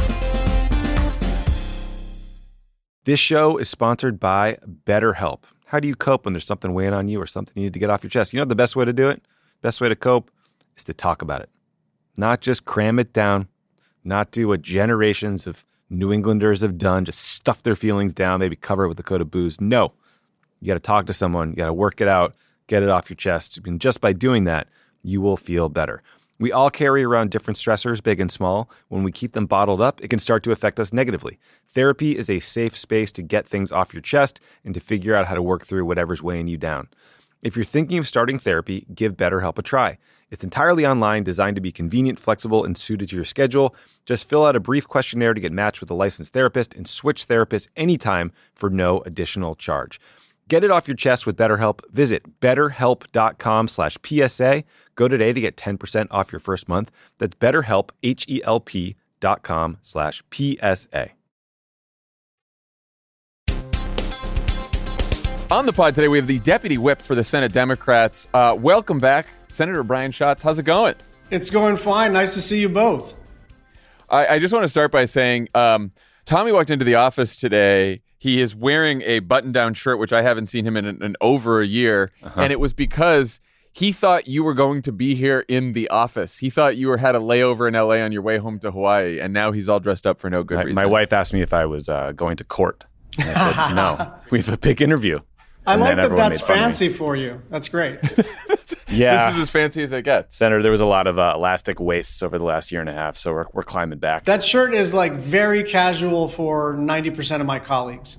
E: This show is sponsored by BetterHelp. How do you cope when there's something weighing on you or something you need to get off your chest? You know the best way to do it? Best way to cope is to talk about it. Not just cram it down, not do what generations of New Englanders have done, just stuff their feelings down, maybe cover it with a coat of booze. No, you got to talk to someone. You got to work it out, get it off your chest. And just by doing that, you will feel better. We all carry around different stressors, big and small. When we keep them bottled up, it can start to affect us negatively. Therapy is a safe space to get things off your chest and to figure out how to work through whatever's weighing you down. If you're thinking of starting therapy, give BetterHelp a try. It's entirely online, designed to be convenient, flexible, and suited to your schedule. Just fill out a brief questionnaire to get matched with a licensed therapist and switch therapists anytime for no additional charge. Get it off your chest with BetterHelp. Visit betterhelp.com slash PSA. Go today to get ten percent off your first month. That's betterhelp, H-E-L-P dot com slash P-S-A.
A: On the pod today, we have the Deputy Whip for the Senate Democrats. Uh, welcome back, Senator Brian Schatz. How's it going?
J: It's going fine. Nice to see you both.
A: I, I just want to start by saying um, Tommy walked into the office today. He is wearing a button-down shirt, which I haven't seen him in, in, in over a year. Uh-huh. And it was because he thought you were going to be here in the office. He thought you were had a layover in L A on your way home to Hawaii, and now he's all dressed up for no good
E: my,
A: reason.
E: My wife asked me if I was uh, going to court. And I said, no, we have a big interview.
J: I
E: And
J: like
E: then
J: that that's
E: everyone made fun of
J: fancy for you. That's great.
E: Yeah.
A: This is as fancy as it gets.
E: Senator, there was a lot of uh, elastic waists over the last year and a half, so we're, we're climbing back.
J: That shirt is like very casual for ninety percent of my colleagues.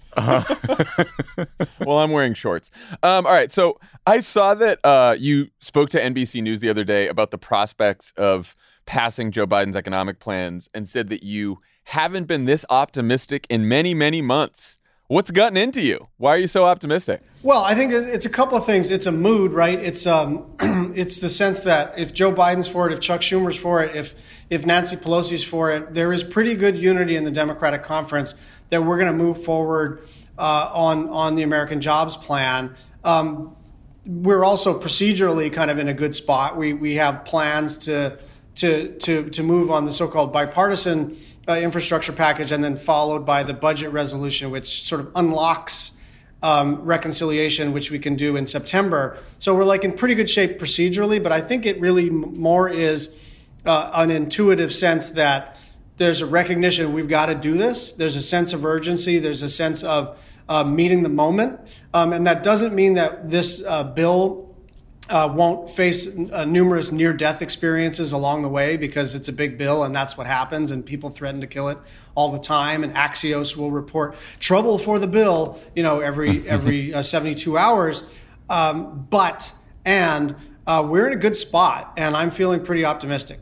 A: Uh-huh. Well, I'm wearing shorts. Um, all right. So I saw that uh, you spoke to N B C News the other day about the prospects of passing Joe Biden's economic plans and said that you haven't been this optimistic in many, many months. What's gotten into you? Why are you so optimistic?
J: Well, I think it's a couple of things. It's a mood, right? It's um, it's the sense that if Joe Biden's for it, if Chuck Schumer's for it, if if Nancy Pelosi's for it, there is pretty good unity in the Democratic conference that we're going to move forward uh, on on the American Jobs Plan. Um, we're also procedurally kind of in a good spot. We we have plans to to to to move on the so-called bipartisan Uh, infrastructure package, and then followed by the budget resolution, which sort of unlocks um, reconciliation, which we can do in September. So we're like in pretty good shape procedurally, but I think it really m- more is uh, an intuitive sense that there's a recognition we've got to do this. There's a sense of urgency. There's a sense of uh, meeting the moment. Um, and that doesn't mean that this uh, bill Uh, won't face uh, numerous near-death experiences along the way, because it's a big bill and that's what happens, and people threaten to kill it all the time, and Axios will report trouble for the bill, you know, every every uh, seventy-two hours. Um, but and uh, we're in a good spot, and I'm feeling pretty optimistic.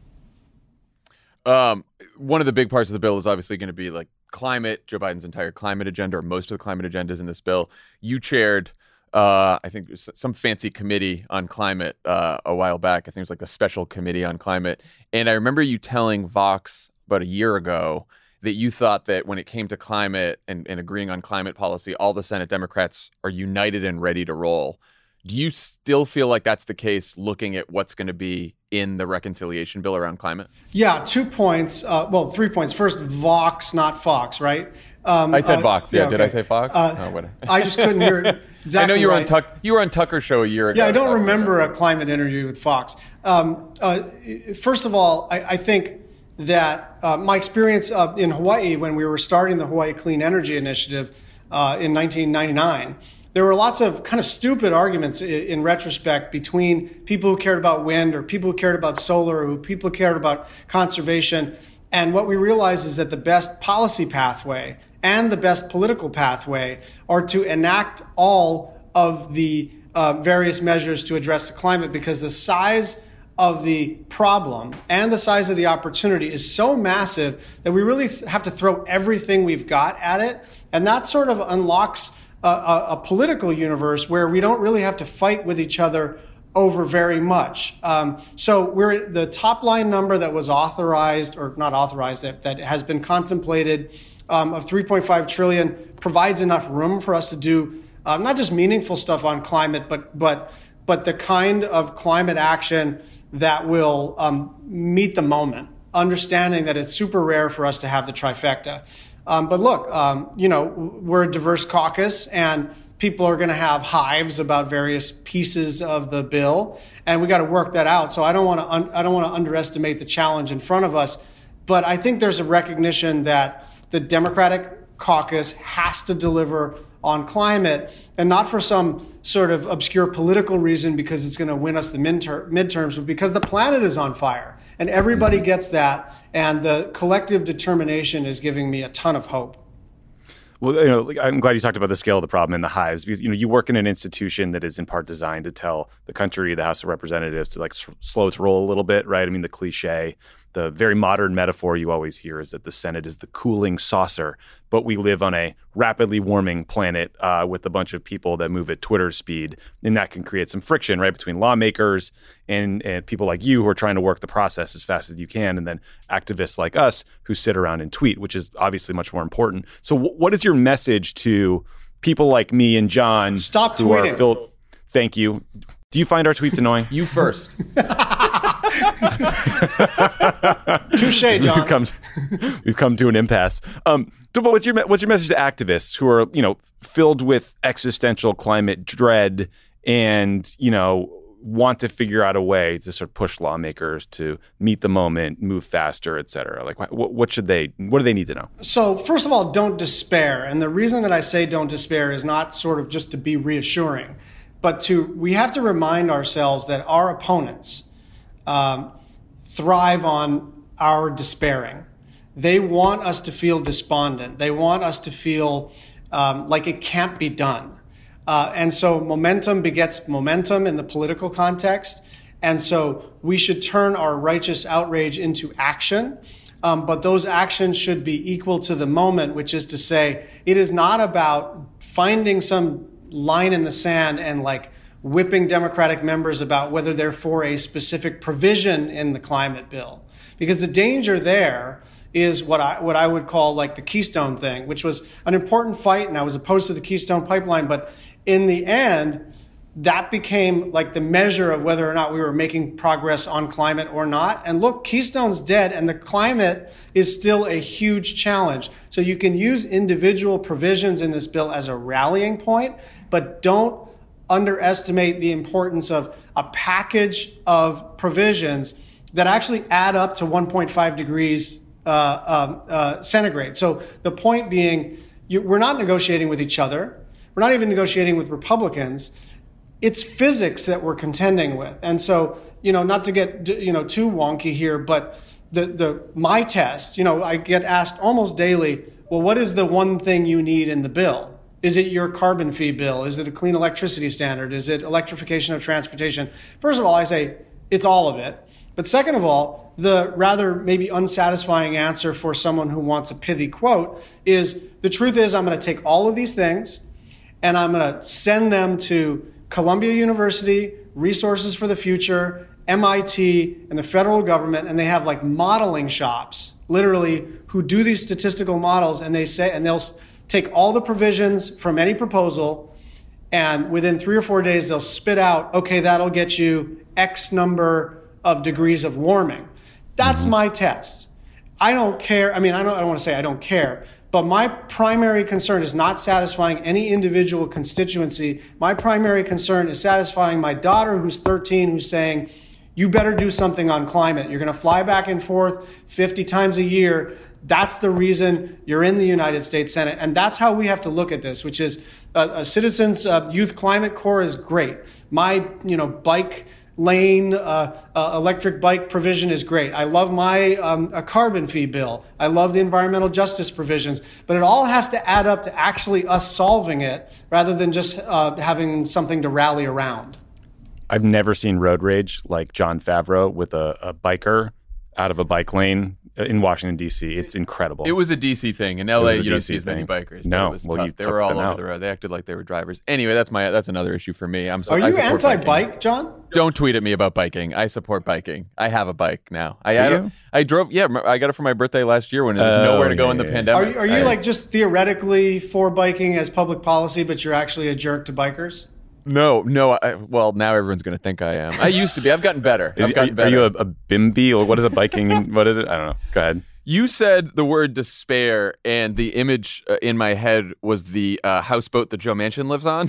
A: Um, one of the big parts of the bill is obviously going to be like climate, Joe Biden's entire climate agenda, or most of the climate agendas in this bill. You chaired Uh, I think there's some fancy committee on climate uh, a while back. I think it was like the special committee on climate. And I remember you telling Vox about a year ago that you thought that when it came to climate and, and agreeing on climate policy, all the Senate Democrats are united and ready to roll. Do you still feel like that's the case looking at what's going to be in the reconciliation bill around climate?
J: Yeah, two points. Uh, well, three points. First, Vox, not Fox, right? Um,
A: I said
J: uh,
A: Vox. Yeah, yeah okay. Did I say Fox?
J: Uh,
A: oh, whatever.
J: I just couldn't hear it. Exactly
A: I know you were
J: right.
A: on Tuck. You were on Tucker Show a year ago.
J: Yeah, I don't remember a climate interview with Fox. Um, uh, first of all, I, I think that uh, my experience uh, in Hawaii when we were starting the Hawaii Clean Energy Initiative uh, in nineteen ninety-nine, there were lots of kind of stupid arguments in, in retrospect between people who cared about wind or people who cared about solar or people who cared about conservation. And what we realized is that the best policy pathway and the best political pathway are to enact all of the uh, various measures to address the climate, because the size of the problem and the size of the opportunity is so massive that we really have to throw everything we've got at it. And that sort of unlocks a, a, a political universe where we don't really have to fight with each other over very much. Um, so we're the top line number that was authorized, or not authorized, that, that has been contemplated um, of three point five trillion dollars provides enough room for us to do uh, not just meaningful stuff on climate, but but but the kind of climate action that will um, meet the moment, understanding that it's super rare for us to have the trifecta. Um, but look, um, you know, we're a diverse caucus, and people are going to have hives about various pieces of the bill, and we got to work that out. So I don't want to un- I don't want to underestimate the challenge in front of us, but I think there's a recognition that the Democratic caucus has to deliver on climate, and not for some sort of obscure political reason because it's going to win us the midter- midterms, but because the planet is on fire, and everybody gets that, and the collective determination is giving me a ton of hope.
E: Well, you know, I'm glad you talked about the scale of the problem in the hives, because, you know, you work in an institution that is in part designed to tell the country, the House of Representatives, to like s- slow its roll a little bit, right? I mean, the cliche, the very modern metaphor you always hear is that the Senate is the cooling saucer, but we live on a rapidly warming planet uh, with a bunch of people that move at Twitter speed, and that can create some friction, right, between lawmakers and, and people like you who are trying to work the process as fast as you can, and then activists like us who sit around and tweet, which is obviously much more important. So w- what is your message to people like me and John
J: Stop
E: who
J: tweeting.
E: are filled? Thank you. Do you find our tweets annoying?
A: You first.
J: Touche, John.
E: We've come, we've come to an impasse. Um, so what's your what's your message to activists who are, you know, filled with existential climate dread and, you know, want to figure out a way to sort of push lawmakers to meet the moment, move faster, et cetera? Like, what, what should they? What do they need to know?
J: So first of all, don't despair. And the reason that I say don't despair is not sort of just to be reassuring, but to we have to remind ourselves that our opponents um, thrive on our despairing. They want us to feel despondent. They want us to feel um, like it can't be done. Uh, and so momentum begets momentum in the political context. And so we should turn our righteous outrage into action. Um, but those actions should be equal to the moment, which is to say, it is not about finding some line in the sand and like whipping Democratic members about whether they're for a specific provision in the climate bill. Because the danger there is what I what I would call like the Keystone thing, which was an important fight, and I was opposed to the Keystone Pipeline. But in the end, that became like the measure of whether or not we were making progress on climate or not. And look, Keystone's dead, and the climate is still a huge challenge. So you can use individual provisions in this bill as a rallying point, but don't underestimate the importance of a package of provisions that actually add up to one point five degrees uh, um, uh, centigrade. So the point being, you, we're not negotiating with each other. We're not even negotiating with Republicans. It's physics that we're contending with. And so, you know, not to get, you know, too wonky here, but the, the my test, you know, I get asked almost daily, well, what is the one thing you need in the bill? Is it your carbon fee bill? Is it a clean electricity standard? Is it electrification of transportation? First of all, I say it's all of it. But second of all, the rather maybe unsatisfying answer for someone who wants a pithy quote is, the truth is I'm going to take all of these things and I'm going to send them to Columbia University, Resources for the Future, M I T, and the federal government, and they have like modeling shops, literally, who do these statistical models, and they say, and they'll take all the provisions from any proposal, and within three or four days, they'll spit out, okay, that'll get you X number of degrees of warming. That's mm-hmm. my test. I don't care. I mean, I don't, I don't want to say I don't care, but my primary concern is not satisfying any individual constituency. My primary concern is satisfying my daughter, who's thirteen, who's saying, you better do something on climate. You're going to fly back and forth fifty times a year. That's the reason you're in the United States Senate. And that's how we have to look at this, which is uh, a Citizens uh, Youth Climate Corps is great. My, you know, bike lane uh, uh, electric bike provision is great. I love my um, a carbon fee bill. I love the environmental justice provisions. But it all has to add up to actually us solving it rather than just uh, having something to rally around.
E: I've never seen road rage like Jon Favreau with a, a biker out of a bike lane in Washington, D C. It's incredible.
A: It was a D C thing. In L A, you don't see as many bikers.
E: No,
A: it was
E: well,
A: tough.
E: you
A: They
E: took
A: were all
E: them
A: over
E: out.
A: the road. They acted like they were drivers. Anyway, that's my that's another issue for me. I'm so,
J: Are
A: I
J: you
A: support
J: anti-bike,
A: biking.
J: John?
A: Don't tweet at me about biking. I support biking. I have a bike now. I
E: Do
A: I,
E: you?
A: I drove. Yeah, I got it for my birthday last year when there was
E: Oh,
A: nowhere to go
E: yeah,
A: in the
E: yeah.
J: Are
A: pandemic.
J: you, are you
A: I-
J: like just theoretically for biking as public policy, but you're actually a jerk to bikers?
A: No, no. I, well, now everyone's going to think I am. I used to be. I've gotten better.
E: Is,
A: I've
E: are,
A: gotten
E: are
A: better.
E: you a, a bimby, or what is a biking? What is it? I don't know. Go ahead.
A: You said the word despair, and the image uh, in my head was the uh, houseboat that Joe Manchin lives on.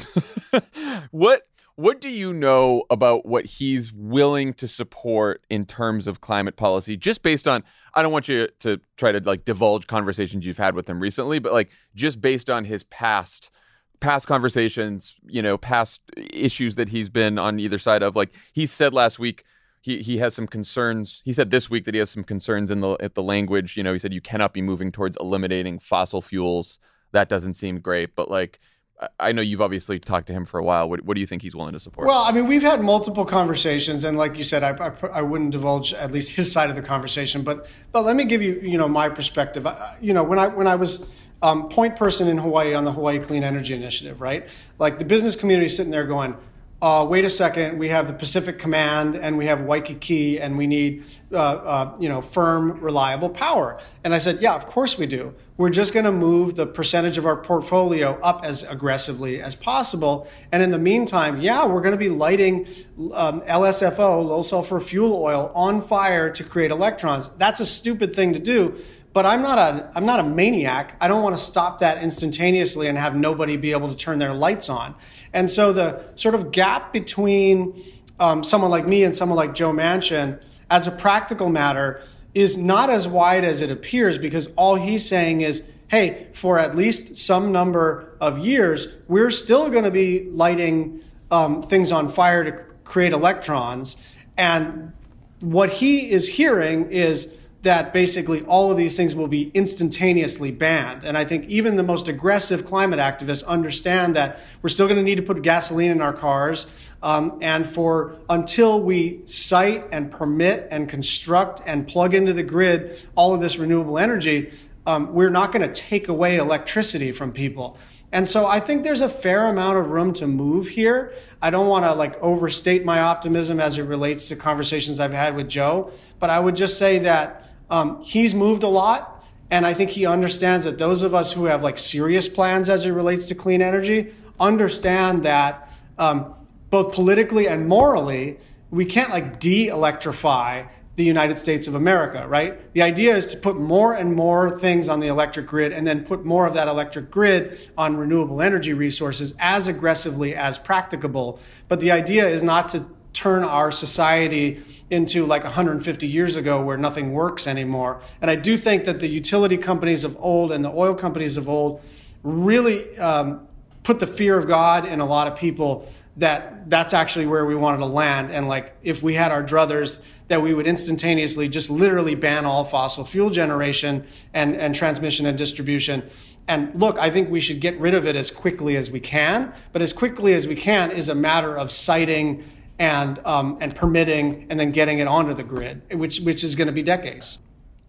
A: What what do you know about what he's willing to support in terms of climate policy? Just based on, I don't want you to try to like divulge conversations you've had with him recently, but like just based on his past past conversations, you know, past issues that he's been on either side of. Like he said last week, He he has some concerns. He said this week that he has some concerns in the at the language. You know, he said you cannot be moving towards eliminating fossil fuels. That doesn't seem great. But like, I know you've obviously talked to him for a while. What, what do you think he's willing to support?
J: Well, I mean, we've had multiple conversations, and like you said, I, I, I wouldn't divulge at least his side of the conversation. But but let me give you you know my perspective. I, you know, when I when I was um, point person in Hawaii on the Hawaii Clean Energy Initiative, right? Like the business community sitting there going, Uh, wait a second, we have the Pacific Command and we have Waikiki and we need, uh, uh, you know, firm, reliable power. And I said, yeah, of course we do. We're just going to move the percentage of our portfolio up as aggressively as possible. And in the meantime, yeah, we're going to be lighting um, L S F O, low sulfur fuel oil, on fire to create electrons. That's a stupid thing to do. But I'm not a I'm not a maniac. I don't want to stop that instantaneously and have nobody be able to turn their lights on. And so the sort of gap between um, someone like me and someone like Joe Manchin, as a practical matter, is not as wide as it appears, because all he's saying is, hey, for at least some number of years, we're still going to be lighting um, things on fire to create electrons. And what he is hearing is that basically all of these things will be instantaneously banned. And I think even the most aggressive climate activists understand that we're still going to need to put gasoline in our cars. Um, and for until we site and permit and construct and plug into the grid all of this renewable energy, um, we're not going to take away electricity from people. And so I think there's a fair amount of room to move here. I don't want to like overstate my optimism as it relates to conversations I've had with Joe, but I would just say that Um, he's moved a lot, and I think he understands that those of us who have like serious plans as it relates to clean energy understand that um, both politically and morally, we can't like de-electrify the United States of America, right? The idea is to put more and more things on the electric grid and then put more of that electric grid on renewable energy resources as aggressively as practicable. But the idea is not to turn our society into like one hundred fifty years ago where nothing works anymore. And I do think that the utility companies of old and the oil companies of old really um, put the fear of God in a lot of people, that that's actually where we wanted to land. And like if we had our druthers, that we would instantaneously just literally ban all fossil fuel generation and, and transmission and distribution. And look, I think we should get rid of it as quickly as we can. But as quickly as we can is a matter of citing and um, and permitting and then getting it onto the grid, which which is going to be decades.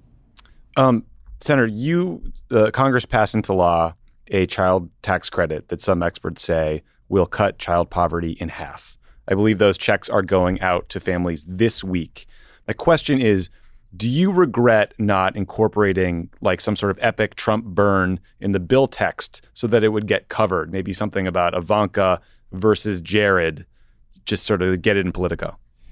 E: Um, Senator, you uh, Congress passed into law a child tax credit that some experts say will cut child poverty in half. I believe those checks are going out to families this week. My question is, do you regret not incorporating like some sort of epic Trump burn in the bill text so that it would get covered? Maybe something about Ivanka versus Jared, just sort of get it in Politico.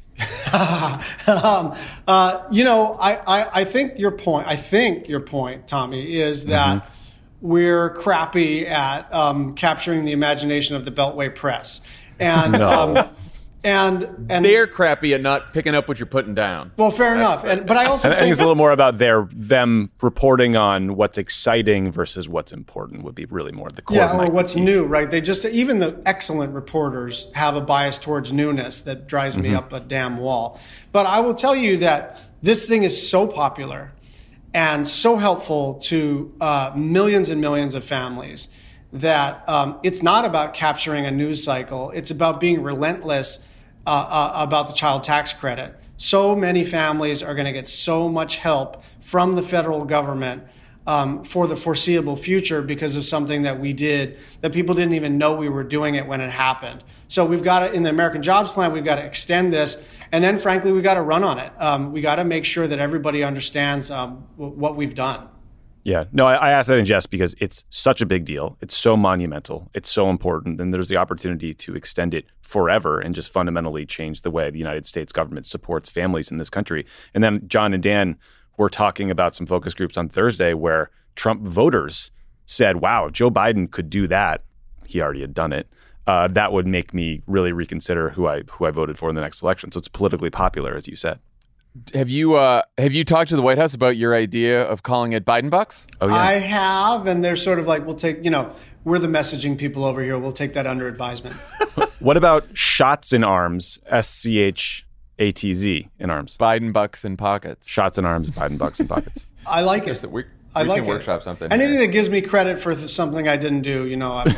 J: um, uh, you know, I, I, I think your point, I think your point, Tommy, is that mm-hmm. we're crappy at um, capturing the imagination of the Beltway press. And,
E: no.
J: um, and, and
A: they're crappy at not picking up what you're putting down.
J: Well, fair That's enough. And, but I also
E: I
J: think,
E: think it's a little more about their them reporting on what's exciting versus what's important would be really more the core.
J: Yeah,
E: of my
J: or what's
E: critique.
J: new, right? They just even the excellent reporters have a bias towards newness that drives mm-hmm. me up a damn wall. But I will tell you that this thing is so popular and so helpful to uh, millions and millions of families that um, it's not about capturing a news cycle. It's about being relentless uh, uh, about the child tax credit. So many families are going to get so much help from the federal government um, for the foreseeable future because of something that we did that people didn't even know we were doing it when it happened. So we've got to, in the American Jobs Plan, we've got to extend this. And then, frankly, we've got to run on it. Um, we got to make sure that everybody understands um, w- what we've done.
E: Yeah, no, I, I asked that in jest because it's such a big deal. It's so monumental. It's so important. And there's the opportunity to extend it forever and just fundamentally change the way the United States government supports families in this country. And then John and Dan were talking about some focus groups on Thursday where Trump voters said, wow, Joe Biden could do that. He already had done it. Uh, that would make me really reconsider who I who I voted for in the next election. So it's politically popular, as you said.
A: Have you uh, have you talked to the White House about your idea of calling it Biden Bucks?
E: Oh, yeah.
J: I have, and they're sort of like, we'll take, you know, we're the messaging people over here. We'll take that under advisement.
E: What about shots in arms? S C H A T Z in arms.
A: Biden Bucks in pockets.
E: Shots in arms, Biden Bucks in pockets.
J: I like it.
A: We, we
J: I like
A: can
J: it.
A: workshop something.
J: Anything that gives me credit for th- something I didn't do, you know, I'm,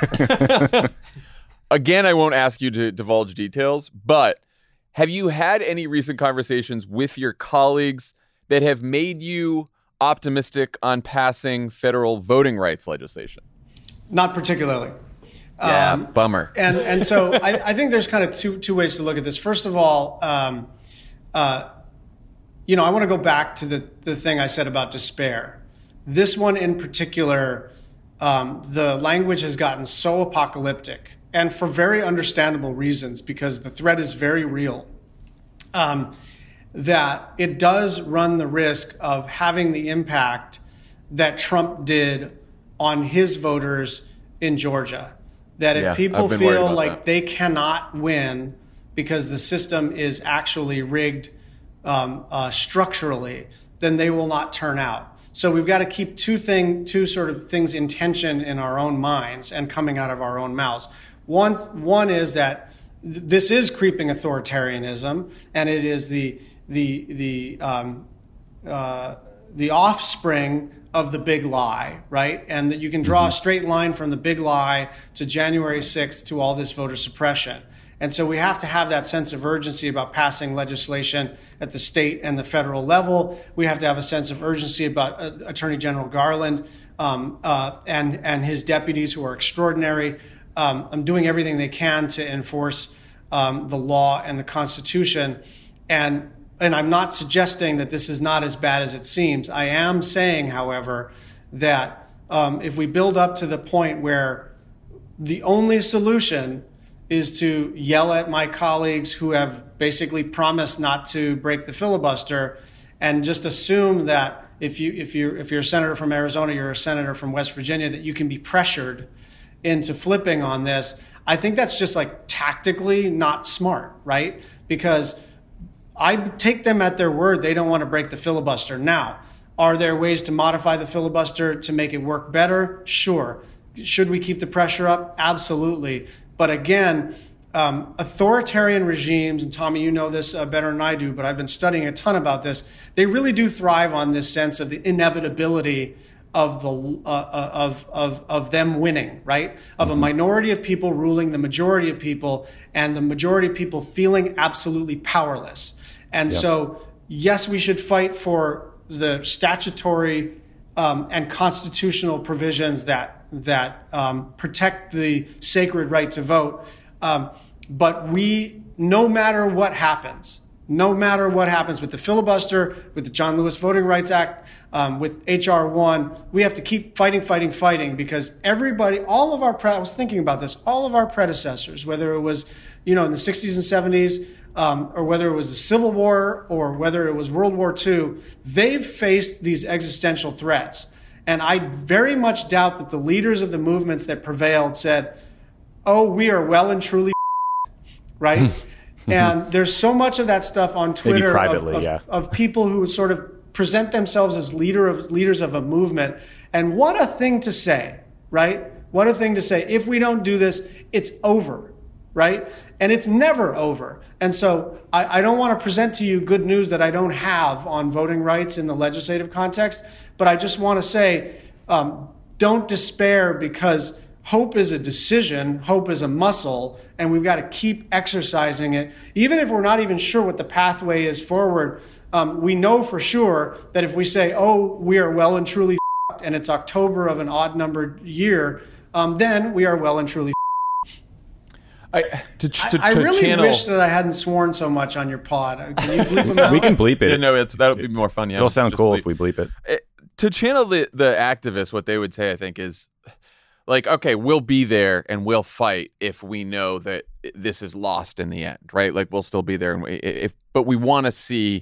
J: I'm
A: Again, I won't ask you to divulge details, but have you had any recent conversations with your colleagues that have made you optimistic on passing federal voting rights legislation?
J: Not particularly.
A: Yeah,
J: um,
A: bummer.
J: And and so I, I think there's kind of two two ways to look at this. First of all, um, uh, you know, I want to go back to the the thing I said about despair. This one in particular, um, the language has gotten so apocalyptic, and for very understandable reasons, because the threat is very real, um, that it does run the risk of having the impact that Trump did on his voters in Georgia. That if
A: Yeah,
J: people
A: I've been worried
J: feel
A: about
J: like
A: that.
J: they cannot win because the system is actually rigged um, uh, structurally, then they will not turn out. So we've got to keep two thing, two sort of things in tension in our own minds and coming out of our own mouths. One, one is that th- this is creeping authoritarianism, and it is the the the um, uh, the offspring of the big lie, right? And that you can draw a straight line from the big lie to January sixth to all this voter suppression. And so we have to have that sense of urgency about passing legislation at the state and the federal level. We have to have a sense of urgency about uh, Attorney General Garland um, uh, and, and his deputies, who are extraordinary, um, um, doing everything they can to enforce um, the law and the Constitution. And And I'm not suggesting that this is not as bad as it seems. I am saying, however, that um, if we build up to the point where the only solution is to yell at my colleagues who have basically promised not to break the filibuster, and just assume that if you if you if you're a senator from Arizona, you're a senator from West Virginia, that you can be pressured into flipping on this, I think that's just like tactically not smart, right? Because I take them at their word. They don't want to break the filibuster. Now, are there ways to modify the filibuster to make it work better? Sure. Should we keep the pressure up? Absolutely. But again, um, authoritarian regimes, and Tommy, you know this uh, better than I do, but I've been studying a ton about this. They really do thrive on this sense of the inevitability of the uh, of of of them winning, right? Of a minority of people ruling the majority of people, and the majority of people feeling absolutely powerless. And
E: Yep.
J: so, yes, we should fight for the statutory um, and constitutional provisions that that um, protect the sacred right to vote. Um, but we, no matter what happens, no matter what happens with the filibuster, with the John Lewis Voting Rights Act, um, with H R one, we have to keep fighting, fighting, fighting, because everybody, all of our, pre- I was thinking about this, all of our predecessors, whether it was, you know, in the sixties and seventies, um, or whether it was the Civil War, or whether it was World War Two, they've faced these existential threats. And I very much doubt that the leaders of the movements that prevailed said, oh, we are well and truly right? And there's so much of that stuff on Twitter
E: Maybe privately,
J: of, of,
E: yeah.
J: of people who sort of present themselves as leader of leaders of a movement. And what a thing to say, right? What a thing to say. If we don't do this, it's over, right? And it's never over. And so I, I don't want to present to you good news that I don't have on voting rights in the legislative context, but I just want to say, um, don't despair, because hope is a decision, hope is a muscle, and we've got to keep exercising it. Even if we're not even sure what the pathway is forward, um, we know for sure that if we say, oh, we are well and truly f***ed, and it's October of an odd-numbered year, um, then we are well and truly f***ed.
A: I, to, to,
J: I, I
A: to
J: really
A: channel,
J: wish that I hadn't sworn so much on your pod. Can you bleep them out?
E: We can bleep it.
A: Yeah, no, it's that'll be more fun. Yeah,
E: It'll sound
A: Just
E: cool
A: bleep.
E: if we bleep it.
A: It- To channel the the activists, what they would say, I think, is like, okay, we'll be there and we'll fight if we know that this is lost in the end, right? Like, we'll still be there, and we, if but we want to see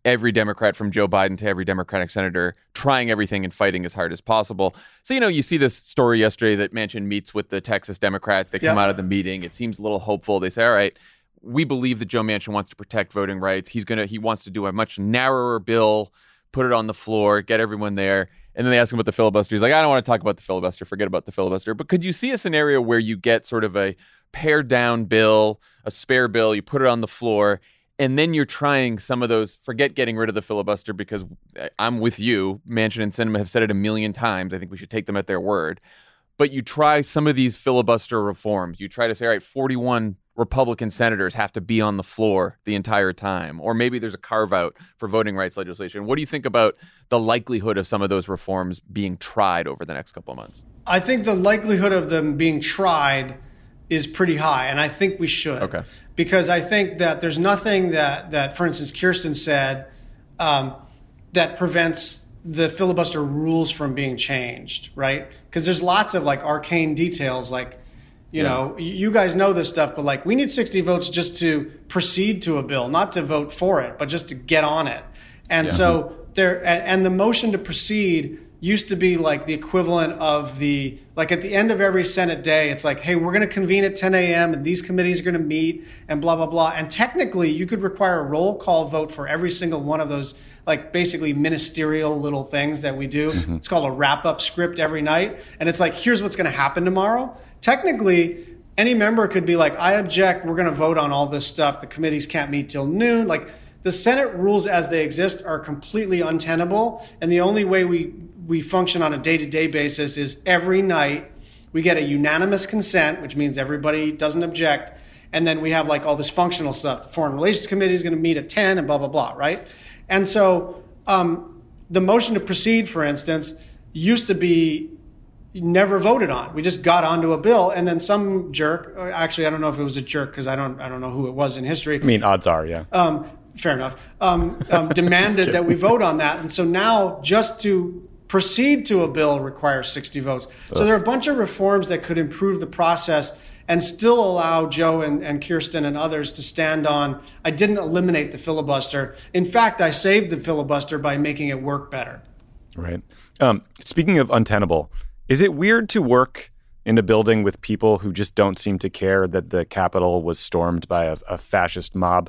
A: every Democrat from Joe Biden to every Democratic senator trying everything and fighting as hard as possible. So, you know, you see this story yesterday that Manchin meets with the Texas Democrats. They come
J: Yep.
A: out of the meeting. It seems a little hopeful. They say, all right, we believe that Joe Manchin wants to protect voting rights. He's going to, he wants to do a much narrower bill, put it on the floor, get everyone there. And then they ask him about the filibuster. He's like, I don't want to talk about the filibuster. Forget about the filibuster. But could you see a scenario where you get sort of a pared down bill, a spare bill, you put it on the floor, and then you're trying some of those, forget getting rid of the filibuster, because I'm with you. Manchin and Sinema have said it a million times. I think we should take them at their word. But you try some of these filibuster reforms. You try to say, all right, forty-one Republican senators have to be on the floor the entire time. Or maybe there's a carve-out for voting rights legislation. What do you think about the likelihood of some of those reforms being tried over the next couple of months?
J: I think the likelihood of them being tried is pretty high, and I think we should.
A: Okay.
J: Because I think that there's nothing that, that for instance, Kirsten said um, that prevents the filibuster rules from being changed, right? Because there's lots of like arcane details, like, you
A: Yeah.
J: know, you guys know this stuff, but like we need sixty votes just to proceed to a bill, not to vote for it, but just to get on it. And
A: Yeah.
J: so there, and, and the motion to proceed used to be like the equivalent of the, like at the end of every Senate day, it's like, hey, we're going to convene at ten a.m. and these committees are going to meet and blah, blah, blah. And technically you could require a roll call vote for every single one of those, like basically ministerial little things that we do. Mm-hmm. It's called a wrap up script every night. And it's like, here's what's going to happen tomorrow. Technically, any member could be like, I object, we're going to vote on all this stuff. The committees can't meet till noon. Like the Senate rules as they exist are completely untenable. And the only way we, we function on a day-to-day basis is every night we get a unanimous consent, which means everybody doesn't object. And then we have like all this functional stuff. The Foreign Relations Committee is going to meet at ten and blah, blah, blah, right? And so um, the motion to proceed, for instance, used to be never voted on. We just got onto a bill, and then some jerk, actually, I don't know if it was a jerk because I don't I don't know who it was in history.
E: I mean, odds are, yeah.
J: Um, fair enough. Um, um, demanded that we vote on that. And so now just to proceed to a bill requires sixty votes. Ugh. So there are a bunch of reforms that could improve the process and still allow Joe and, and Kirsten and others to stand on, I didn't eliminate the filibuster. In fact, I saved the filibuster by making it work better.
E: Right. Um, speaking of untenable, is it weird to work in a building with people who just don't seem to care that the Capitol was stormed by a, a fascist mob?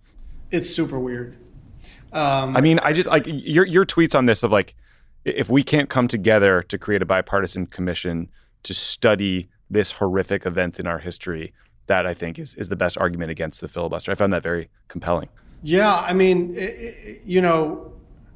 J: It's super weird. Um,
E: I mean, I just like your your tweets on this of like, if we can't come together to create a bipartisan commission to study this horrific event in our history, that I think is is the best argument against the filibuster. I found that very compelling.
J: Yeah, I mean, it, it, you know,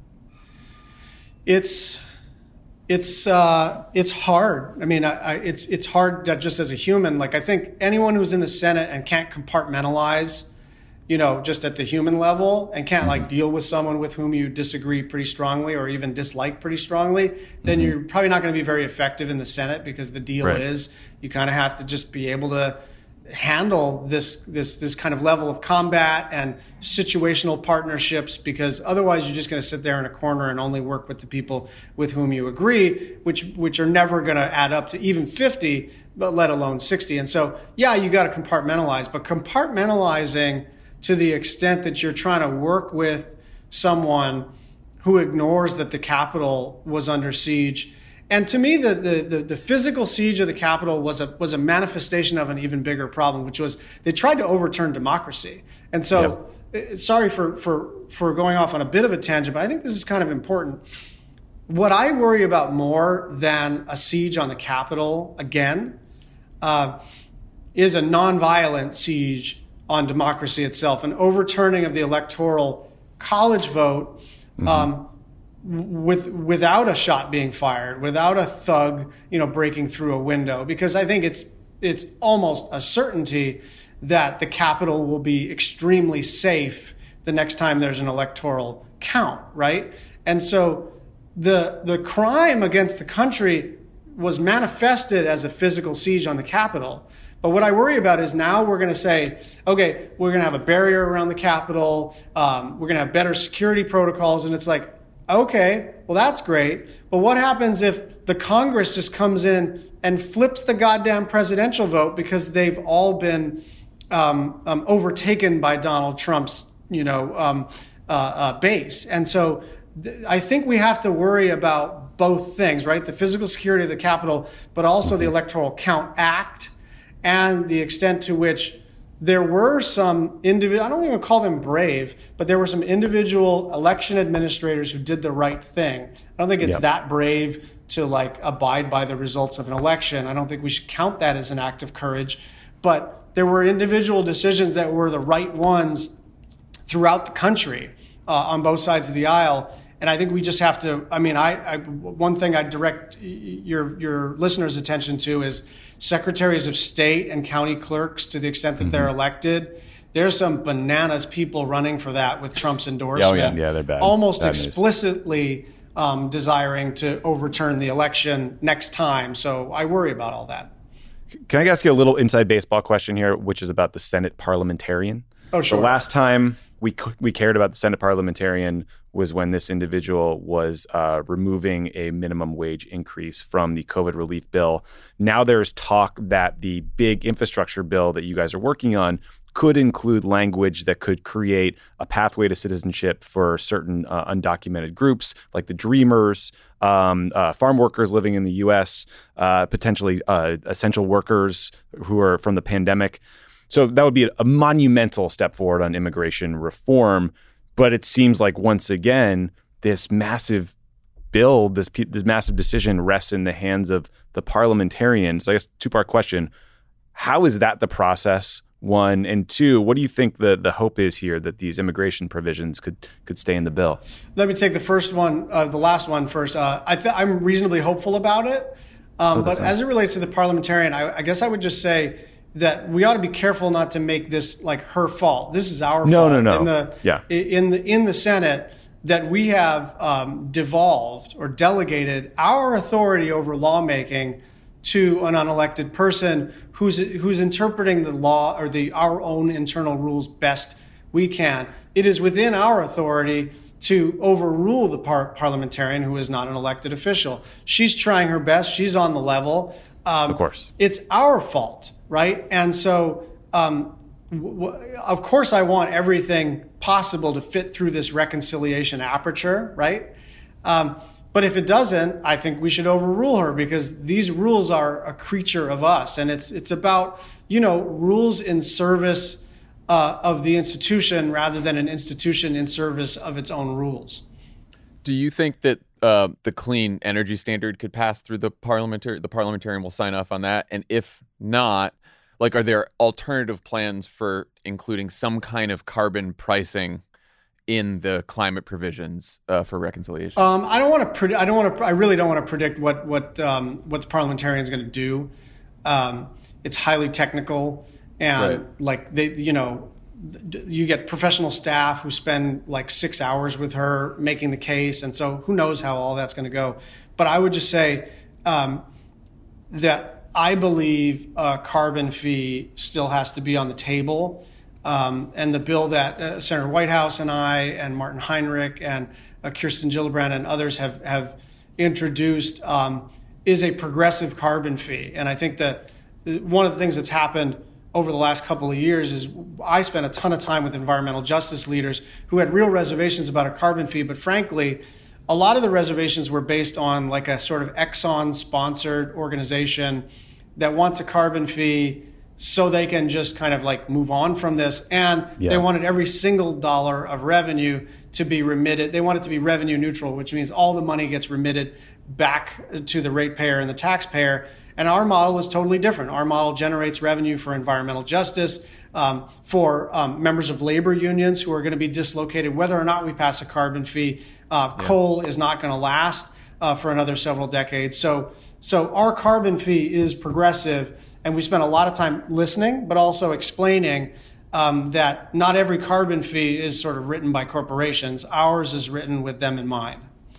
J: it's it's uh, it's hard. I mean, I, I, it's it's hard that just as a human. Like, I think anyone who's in the Senate and can't compartmentalize, you know, just at the human level, and can't like deal with someone with whom you disagree pretty strongly or even dislike pretty strongly, then mm-hmm. you're probably not going to be very effective in the Senate, because the deal right. is you kind of have to just be able to handle this this this kind of level of combat and situational partnerships, because otherwise you're just going to sit there in a corner and only work with the people with whom you agree, which which are never going to add up to even fifty, but let alone sixty. And so, yeah, you got to compartmentalize, but compartmentalizing to the extent that you're trying to work with someone who ignores that the Capitol was under siege. And to me, the, the, the, the physical siege of the Capitol was a was a manifestation of an even bigger problem, which was they tried to overturn democracy. And so, yep. sorry for, for, for going off on a bit of a tangent, but I think this is kind of important. What I worry about more than a siege on the Capitol again uh, is a nonviolent siege on democracy itself, an overturning of the Electoral College vote. Mm-hmm. Um, with without a shot being fired, without a thug, you know, breaking through a window, because I think it's it's almost a certainty that the Capitol will be extremely safe the next time there's an electoral count, right? And so the the crime against the country was manifested as a physical siege on the Capitol. But what I worry about is now we're going to say, okay, we're going to have a barrier around the Capitol, um, we're going to have better security protocols, and it's like, okay, well, that's great. But what happens if the Congress just comes in and flips the goddamn presidential vote because they've all been um, um, overtaken by Donald Trump's, you know, um, uh, uh, base. And so th- I think we have to worry about both things, right? The physical security of the Capitol, but also the Electoral Count Act and the extent to which there were some individual, I don't even call them brave, but there were some individual election administrators who did the right thing. I don't think it's yep. that brave to like abide by the results of an election. I don't think we should count that as an act of courage, but there were individual decisions that were the right ones throughout the country uh, on both sides of the aisle. And I think we just have to, I mean, I, I one thing I direct your your listeners' attention to is secretaries of state and county clerks, to the extent that mm-hmm. they're elected. There's some bananas people running for that with Trump's endorsement.
E: Oh, yeah, yeah, they're bad.
J: Almost
E: bad
J: explicitly um, desiring to overturn the election next time. So I worry about all that.
E: Can I ask you a little inside baseball question here, which is about the Senate parliamentarian?
J: Oh, sure.
E: The last time we we cared about the Senate parliamentarian was when this individual was uh, removing a minimum wage increase from the COVID relief bill. Now there's talk that the big infrastructure bill that you guys are working on could include language that could create a pathway to citizenship for certain uh, undocumented groups, like the Dreamers, um, uh, farm workers living in the U S, uh, potentially uh, essential workers who are from the pandemic. So that would be a, a monumental step forward on immigration reform. But it seems like, once again, this massive bill, this this massive decision rests in the hands of the parliamentarians. So I guess two-part question. How is that the process, one? And two, what do you think the, the hope is here that these immigration provisions could could stay in the bill?
J: Let me take the first one, uh, the last one first. Uh, I th- I'm reasonably hopeful about it. Um, oh, but nice. As it relates to the parliamentarian, I, I guess I would just say that we ought to be careful not to make this like her fault. This is our
E: no,
J: fault.
E: No, no, no.
J: In the,
E: yeah.
J: in the in the Senate, that we have um, devolved or delegated our authority over lawmaking to an unelected person who's who's interpreting the law or the our own internal rules best we can. It is within our authority to overrule the par- parliamentarian who is not an elected official. She's trying her best. She's on the level. Um,
E: of course.
J: It's our fault. Right. And so, um, w- w- of course, I want everything possible to fit through this reconciliation aperture. Right. Um, but if it doesn't, I think we should overrule her, because these rules are a creature of us. And it's it's about, you know, rules in service uh, of the institution rather than an institution in service of its own rules.
A: Do you think that uh, the clean energy standard could pass through the parliamentary? The parliamentarian will sign off on that. And if not, like, are there alternative plans for including some kind of carbon pricing in the climate provisions uh, for reconciliation?
J: Um, I don't want to. Pre- I don't want to. I really don't want to predict what what um, what the parliamentarian is going to do. Um, it's highly technical, and right. like they, you know, you get professional staff who spend like six hours with her making the case, and so who knows how all that's going to go. But I would just say um, that I believe a carbon fee still has to be on the table. Um, and the bill that uh, Senator Whitehouse and I and Martin Heinrich and uh, Kirsten Gillibrand and others have, have introduced um, is a progressive carbon fee. And I think that one of the things that's happened over the last couple of years is I spent a ton of time with environmental justice leaders who had real reservations about a carbon fee. But frankly, a lot of the reservations were based on like a sort of Exxon-sponsored organization that wants a carbon fee so they can just kind of like move on from this. And yeah. they wanted every single dollar of revenue to be remitted. They want it to be revenue neutral, which means all the money gets remitted back to the ratepayer and the taxpayer. And our model is totally different. Our model generates revenue for environmental justice, um, for um, members of labor unions who are going to be dislocated, whether or not we pass a carbon fee. Uh, yeah. Coal is not going to last uh, for another several decades. So, so our carbon fee is progressive, and we spent a lot of time listening, but also explaining um, that not every carbon fee is sort of written by corporations. Ours is written with them in mind.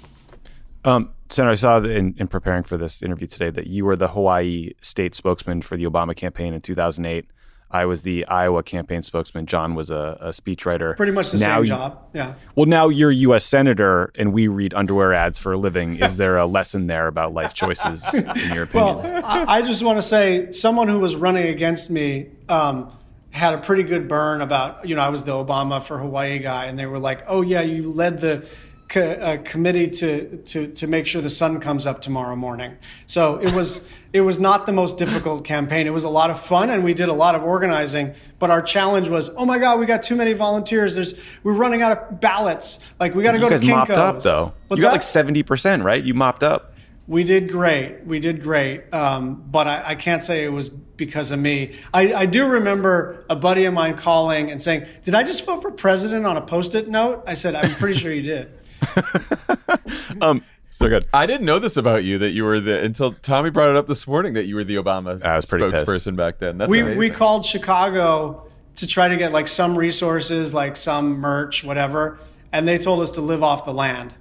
E: Um, Senator, I saw in, in preparing for this interview today that you were the Hawaii state spokesman for the Obama campaign in two thousand eight. I was the Iowa campaign spokesman. John was a, a speechwriter.
J: Pretty much the
E: now
J: same
E: you,
J: job, yeah.
E: Well, now you're a U S senator, and we read underwear ads for a living. Is there a lesson there about life choices, in your opinion?
J: Well, I, I just want to say, someone who was running against me um, had a pretty good burn about, you know, I was the Obama for Hawaii guy, and they were like, oh yeah, you led the co- uh, committee to, to to make sure the sun comes up tomorrow morning. So it was it was not the most difficult campaign. It was a lot of fun, and we did a lot of organizing. But our challenge was, oh my God, we got too many volunteers. There's we're running out of ballots. Like we got to go to Kinko's.
E: You guys mopped up though.
J: What's
E: you got
J: that?
E: like seventy percent, right? You mopped up.
J: We did great. We did great. Um, but I, I can't say it was because of me. I, I do remember a buddy of mine calling and saying, did I just vote for president on a Post-it note? I said, I'm pretty sure you did.
E: um, so good.
A: I didn't know this about you, that you were the, until Tommy brought it up this morning, that you were the Obama
E: I was pretty
A: spokesperson
E: pissed.
A: back then. That's
J: we
A: amazing.
J: we called Chicago to try to get like some resources, like some merch, whatever. And they told us to live off the land.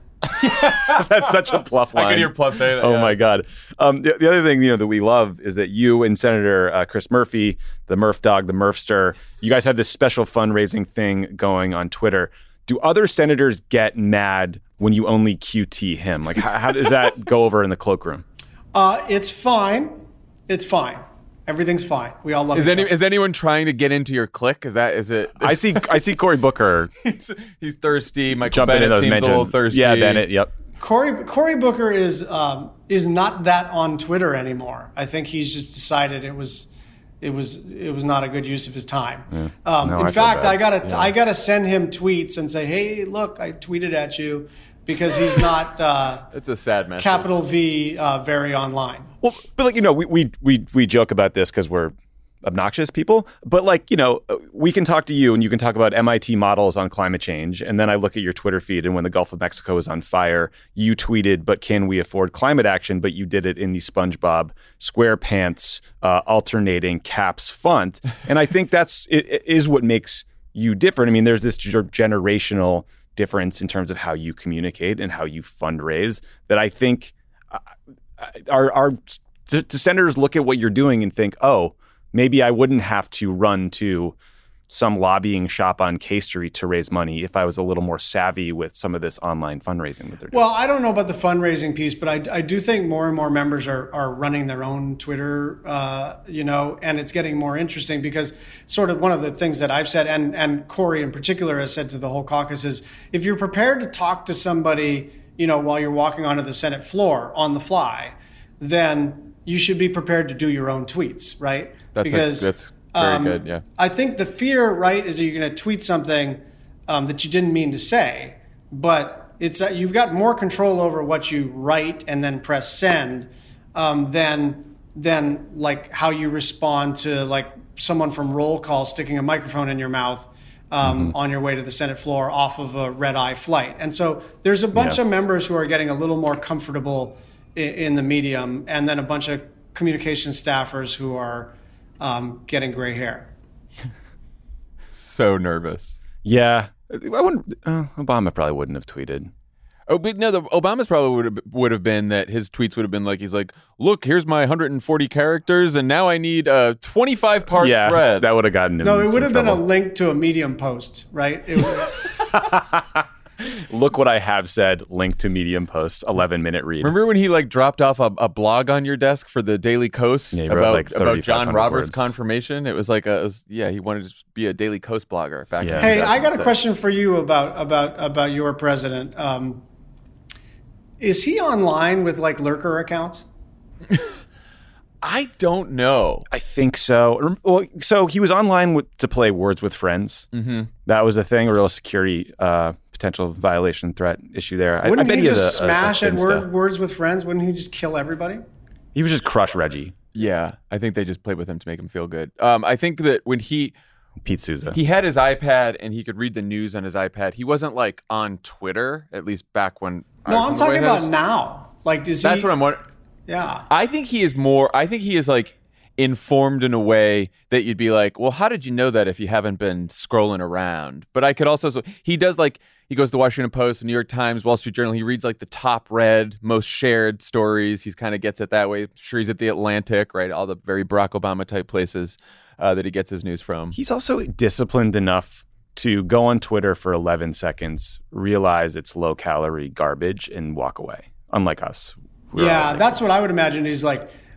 E: That's such a Pluff line.
A: I could hear Pluff say that.
E: Oh
A: yeah.
E: my God. Um, the, the other thing, you know, that we love is that you and Senator uh, Chris Murphy, the Murph Dog, the Murphster, you guys have this special fundraising thing going on Twitter. Do other senators get mad when you only Q T him? Like, how, how does that go over in the cloakroom?
J: Uh, it's fine. It's fine. Everything's fine. We all love
A: Is
J: each
A: any
J: other.
A: is anyone trying to get into your clique? Is that is it?
E: I see I see Cory Booker
A: he's, he's thirsty. Michael
E: jumping
A: Bennett
E: in those
A: seems
E: mentions.
A: a little thirsty.
E: Yeah, Bennett. Yep.
J: Cory Cory Booker is um, is not that on Twitter anymore. I think he's just decided it was it was it was not a good use of his time.
E: Yeah.
J: Um,
E: No,
J: in
E: I feel
J: fact,
E: bad.
J: I gotta
E: Yeah.
J: I gotta send him tweets and say, hey, look, I tweeted at you, because he's not uh,
A: It's a sad message.
J: capital V uh, very online.
E: Well, but like, you know, we we we, we joke about this because we're obnoxious people, but like, you know, we can talk to you and you can talk about M I T models on climate change. And then I look at your Twitter feed, and when the Gulf of Mexico is on fire, you tweeted, but can we afford climate action? But you did it in the SpongeBob SquarePants uh, alternating caps font. And I think that's it, it is what makes you different. I mean, there's this ger- generational difference in terms of how you communicate and how you fundraise that I think uh, our, our to, to senators look at what you're doing and think, oh, maybe I wouldn't have to run to some lobbying shop on K Street to raise money if I was a little more savvy with some of this online fundraising that they're doing.
J: Well, I don't know about the fundraising piece, but I, I do think more and more members are, are running their own Twitter, uh, you know, and it's getting more interesting because sort of one of the things that I've said, and, and Cory in particular has said to the whole caucus, is if you're prepared to talk to somebody, you know, while you're walking onto the Senate floor on the fly, then you should be prepared to do your own tweets, right?
A: That's
J: because
A: a, that's very
J: um,
A: good. Yeah.
J: I think the fear, right, is that you're going to tweet something um, that you didn't mean to say, but it's uh, you've got more control over what you write and then press send um, than than like how you respond to like someone from roll call sticking a microphone in your mouth um, mm-hmm. on your way to the Senate floor off of a red eye flight. And so there's a bunch
E: Yeah.
J: of members who are getting a little more comfortable in, in the medium, and then a bunch of communication staffers who are um, getting gray hair.
A: So nervous.
E: Yeah. I wouldn't, uh, Obama probably wouldn't have tweeted.
A: Oh, but no, the Obama's probably would have would have been that his tweets would have been like, he's like, look, here's my one hundred forty characters, and now I need a twenty-five part
E: yeah,
A: thread.
E: that would have gotten him.
J: No, it would
E: some
J: have been a
E: trouble.
J: link to a Medium post, right? It would,
E: Look what I have said. Link to Medium post. eleven minute read.
A: Remember when he like dropped off a, a blog on your desk for the Daily Coast
E: Yeah, he wrote,
A: about
E: like,
A: about John
E: thirty-five hundred
A: Roberts'
E: words.
A: confirmation? It was like a it was, yeah, he wanted to be a Daily Coast blogger back.
E: Yeah.
A: in
J: hey, I got a
A: two thousand six.
J: question for you about about about your president. Um, is he online with like lurker accounts?
A: I don't know.
E: I think so. Well, so he was online with, to play Words with Friends.
A: Mm-hmm.
E: That was the thing, a real security uh, potential violation threat issue there. I-
J: Wouldn't
E: I, bet
J: he
E: has
J: just
E: a- a- a
J: smash at
E: Finsta.
J: word, words with friends? Wouldn't he just kill everybody?
E: He would just crush Reggie.
A: Yeah, I think they just played with him to make him feel good. Um, I think that when he
E: Pete Souza.
A: he had his iPad and he could read the news on his iPad, he wasn't like on Twitter, at least back when. I
J: No,
A: was
J: I'm
A: in the
J: talking
A: White
J: about
A: House.
J: now. Like, does
A: That's
J: he?
A: what I'm wondering.
J: Yeah.
A: I think he is more. I think he is like informed in a way that you'd be like, well, how did you know that if you haven't been scrolling around? But I could also, so he does like, he goes to the Washington Post, the New York Times, Wall Street Journal. He reads like the top read, most shared stories. He's kind of gets it that way. I'm sure he's at the Atlantic, right? All the very Barack Obama type places uh, that he gets his news from.
E: He's also disciplined enough to go on Twitter for eleven seconds, realize it's low calorie garbage, and walk away. Unlike us. We're all
J: Yeah,
E: like-
J: that's what I would imagine. He's like,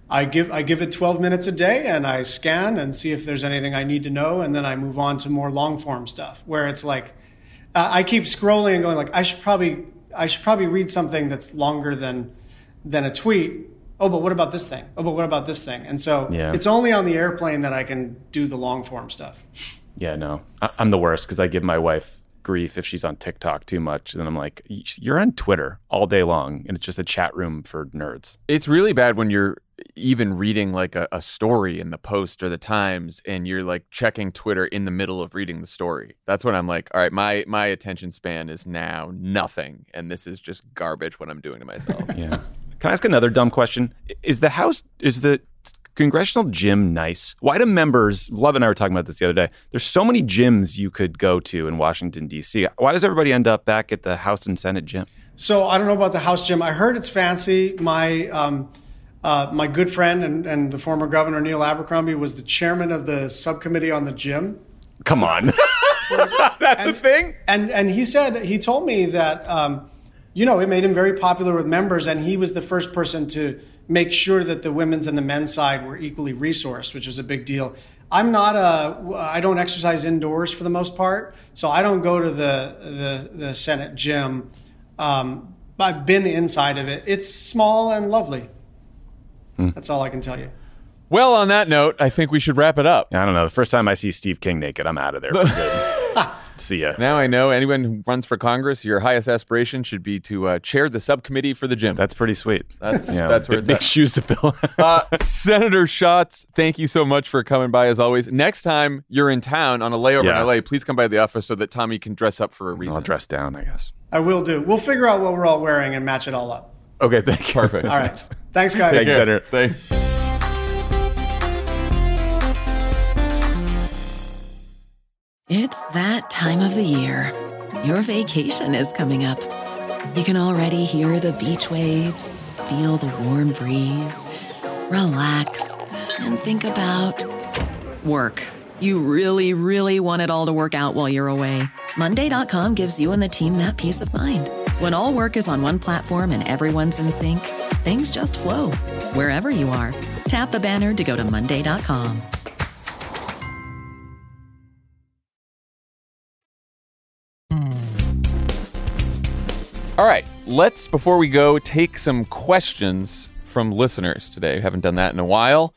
J: I give I give it twelve minutes a day, and I scan and see if there's anything I need to know, and then I move on to more long form stuff where it's like uh, I keep scrolling and going like I should probably I should probably read something that's longer than than a tweet. Oh, but what about this thing? Oh, but what about this thing? And so
E: yeah.
J: it's only on the airplane that I can do the long form stuff.
E: Yeah, no, I- I'm the worst because I give my wife grief if she's on TikTok too much. And then I'm like, you're on Twitter all day long, and it's just a chat room for nerds.
A: It's really bad when you're even reading like a, a story in the Post or the Times, and you're like checking Twitter in the middle of reading the story. That's when I'm like, all right, my my attention span is now nothing, and this is just garbage what I'm doing to myself.
E: Yeah. Can I ask another dumb question? Is the House, is the congressional gym nice? Why do members, Love and I were talking about this the other day, there's so many gyms you could go to in Washington, D C. Why does everybody end up back at the House and Senate gym?
J: So I don't know about the House gym. I heard it's fancy. My um, uh, my good friend and, and the former governor, Neil Abercrombie, was the chairman of the subcommittee on the gym.
E: Come on. That's
J: and,
E: a thing?
J: And and he said, he told me that, um, you know, it made him very popular with members, and he was the first person to make sure that the women's and the men's side were equally resourced, which was a big deal. I'm not a, I don't exercise indoors for the most part, so I don't go to the the, the Senate gym. Um, I've been inside of it. It's small and lovely. Hmm. That's all I can tell you.
A: Well, on that note, I think we should wrap it up.
E: I don't know. The first time I see Steve King naked, I'm out of there for good. See ya.
A: Now I know anyone who runs for Congress, your highest aspiration should be to uh, chair the subcommittee for the gym.
E: That's pretty sweet.
A: That's
E: yeah,
A: that's where
E: big,
A: it's
E: big
A: at.
E: shoes to fill.
A: uh, Senator Schatz, thank you so much for coming by as always. Next time you're in town on a layover
E: Yeah.
A: in L A, please come by the office so that Tommy can dress up for a reason.
E: I'll dress down, I guess.
J: I will do. We'll figure out what we're all wearing and match it all up.
E: Okay, thank you.
A: Perfect.
J: All right. Thanks, guys.
E: Thanks, Senator.
A: Thanks.
K: It's that time of the year. Your vacation is coming up. You can already hear the beach waves, feel the warm breeze, relax, and think about work. You really, really want it all to work out while you're away. Monday dot com gives you and the team that peace of mind. When all work is on one platform and everyone's in sync, things just flow. Wherever you are, tap the banner to go to Monday dot com.
A: All right, let's, before we go, take some questions from listeners today. We haven't done that in a while.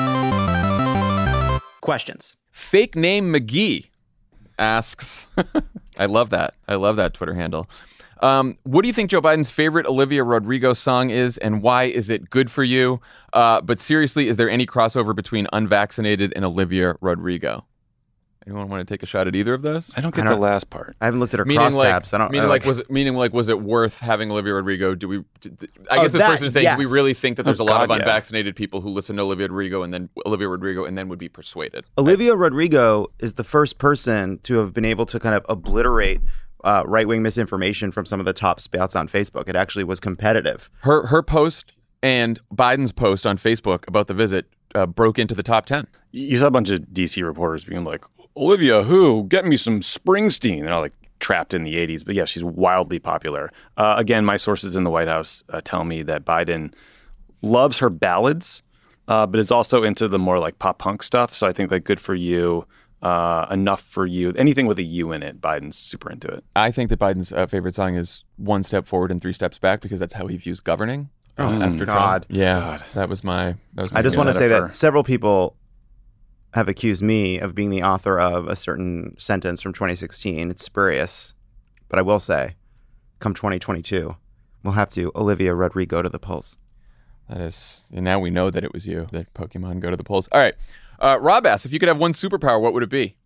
D: Questions.
A: Fake name McGee asks, I love that. I love that Twitter handle. Um, what do you think Joe Biden's favorite Olivia Rodrigo song is, and why is it good for you? Uh, but seriously, is there any crossover between unvaccinated and Olivia Rodrigo? Anyone want to take a shot at either of those?
E: I don't get
D: I don't-
E: the last part.
D: I haven't looked at her
A: Meaning like,
D: crosstabs. I don't.
A: meaning
D: I
A: like,
D: don't-
A: was it, meaning like, was it worth having Olivia Rodrigo? Do we? Did, I
D: Oh,
A: guess this
D: that-
A: person is saying, do we
D: yes.
A: really think that there's
E: Oh,
A: a lot of
E: God, yeah.
A: unvaccinated people who listen to Olivia Rodrigo and then Olivia Rodrigo and then would be persuaded?
D: Olivia Rodrigo is the first person to have been able to kind of obliterate uh, right-wing misinformation from some of the top spouts on Facebook. It actually was competitive.
A: Her her post and Biden's post on Facebook about the visit uh, broke into the top ten.
E: You saw a bunch of D C reporters being like, Olivia, who? Get me some Springsteen. And all like trapped in the eighties. But yes, she's wildly popular. Uh, again, my sources in the White House uh, tell me that Biden loves her ballads, uh, but is also into the more like pop punk stuff. So I think like Good For You, uh, Enough For You, anything with a U in it, Biden's super into it.
A: I think that Biden's uh, favorite song is One Step Forward and Three Steps Back because that's how he views governing. uh,
D: Oh,
A: after
D: God.
A: Trump. Yeah,
E: God.
A: that was my. That was my
D: I just
A: favorite.
D: want to say
E: metaphor.
D: that several people have accused me of being the author of a certain sentence from twenty sixteen. It's spurious, but I will say, come twenty twenty-two, we'll have to Olivia Rodrigo to the polls.
A: That is, and now we know that it was you, that Pokemon go to the polls. All right. Uh, Rob asks, if you could have one superpower, what would it be?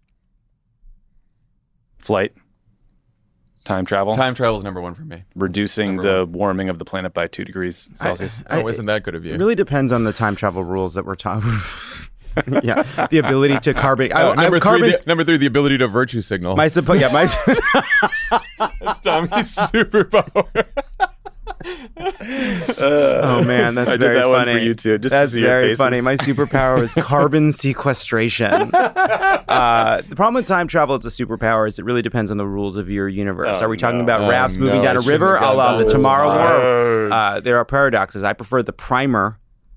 E: Flight, time travel,
A: Time travel is number one for me.
E: reducing
A: Number
E: the warming of the planet by two degrees Celsius.
A: Oh, isn't that good of you?
D: It really depends on the time travel rules that we're talking. Yeah, the ability to carbon. I,
A: Oh,
D: I,
A: number,
D: carbon
A: three, the, number three, the ability to virtue signal.
D: my suppo- yeah, my.
A: That's Tommy's superpower.
D: Oh man, that's
E: I did
D: very
E: that one
D: funny.
E: for you too, just to
D: that's
E: see your
D: very
E: faces.
D: funny. My superpower is carbon sequestration. Uh, the problem with time travel as a superpower is it really depends on the rules of your universe.
E: Oh,
D: Are we talking
E: no.
D: about
A: Oh,
D: rafts moving
A: no,
D: down
A: I
D: a
A: shouldn't
D: river,
A: have
D: a
A: gone
D: la
A: down
D: the
A: this
D: Tomorrow
A: road.
D: War? Uh, there are paradoxes. I prefer the primer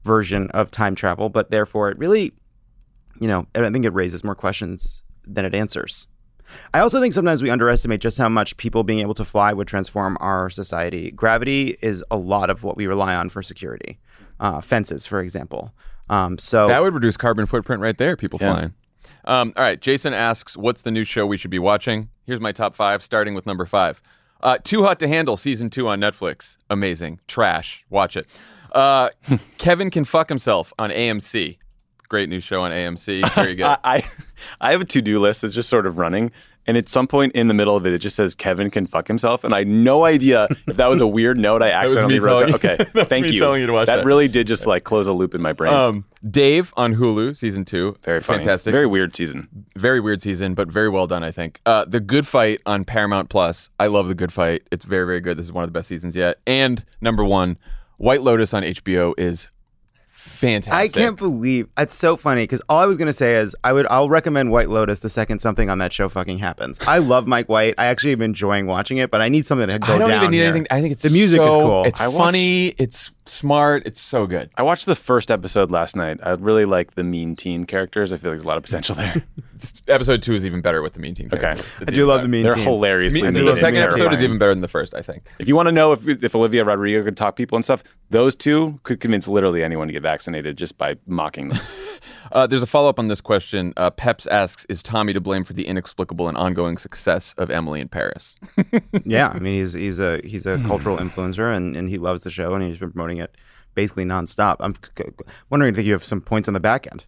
D: version of time travel, but therefore it really, you know, I think it raises more questions than it answers. I also think sometimes we underestimate just how much people being able to fly would transform our society. Gravity is a lot of what we rely on for security. Uh, fences, for example. Um, so
A: that would reduce carbon footprint right there, people
E: Yeah.
A: flying. Um, all right, Jason asks, what's the new show we should be watching? Here's my top five, starting with number five. Uh, Too Hot to Handle, season two on Netflix. Amazing. Trash. Watch it. Uh, Kevin Can Fuck Himself on A M C. Great new show on A M C. Very good.
E: I, I I have a to-do list that's just sort of running, and at some point in the middle of it, it just says Kevin can fuck himself, and I had no idea if that was a weird note I
A: was
E: accidentally
A: me
E: wrote.
A: telling
E: Down.
A: you-
E: Okay,
A: that was
E: thank
A: me
E: you.
A: telling you to watch
E: that
A: that.
E: really did just like close a loop in my brain.
A: Um, Dave on Hulu, season two.
E: Very funny.
A: Fantastic.
E: Very weird season.
A: Very weird season, but very well done, I think. Uh, The Good Fight on Paramount Plus. I love The Good Fight. It's very, very good. This is one of the best seasons yet. And number one, White Lotus on H B O is fantastic.
D: I can't believe it's so funny because all I was gonna say is I would I'll recommend White Lotus the second something on that show fucking happens. I love Mike White. I actually am enjoying watching it, but I need something to go
A: I don't
D: down
A: even need
D: here.
A: anything. I think it's
D: the music
A: so-
D: is cool.
A: It's
E: I watched-
A: funny. It's smart. It's so good.
E: I watched the first episode last night. I really like the mean teen characters. I feel like there's a lot of potential there.
A: Episode two is even better with the Mean Teen.
E: Okay.
A: characters.
D: I
A: It's
D: do
A: even
D: love
A: better.
D: the mean
E: They're
D: teens.
E: hilariously
A: Me-
E: mean
A: the
E: and
A: second episode is
E: terrifying.
A: even better than the first, I think.
E: If you want to know if if Olivia Rodrigo could talk people and stuff, those two could convince literally anyone to get vaccinated just by mocking them.
A: Uh, there's a follow-up on this question. Uh, Peps asks, is Tommy to blame for the inexplicable and ongoing success of Emily in Paris?
D: Yeah, I mean he's he's a he's a cultural influencer and, and he loves the show and he's been promoting it basically nonstop. I'm c- c- wondering if you have some points on the back end.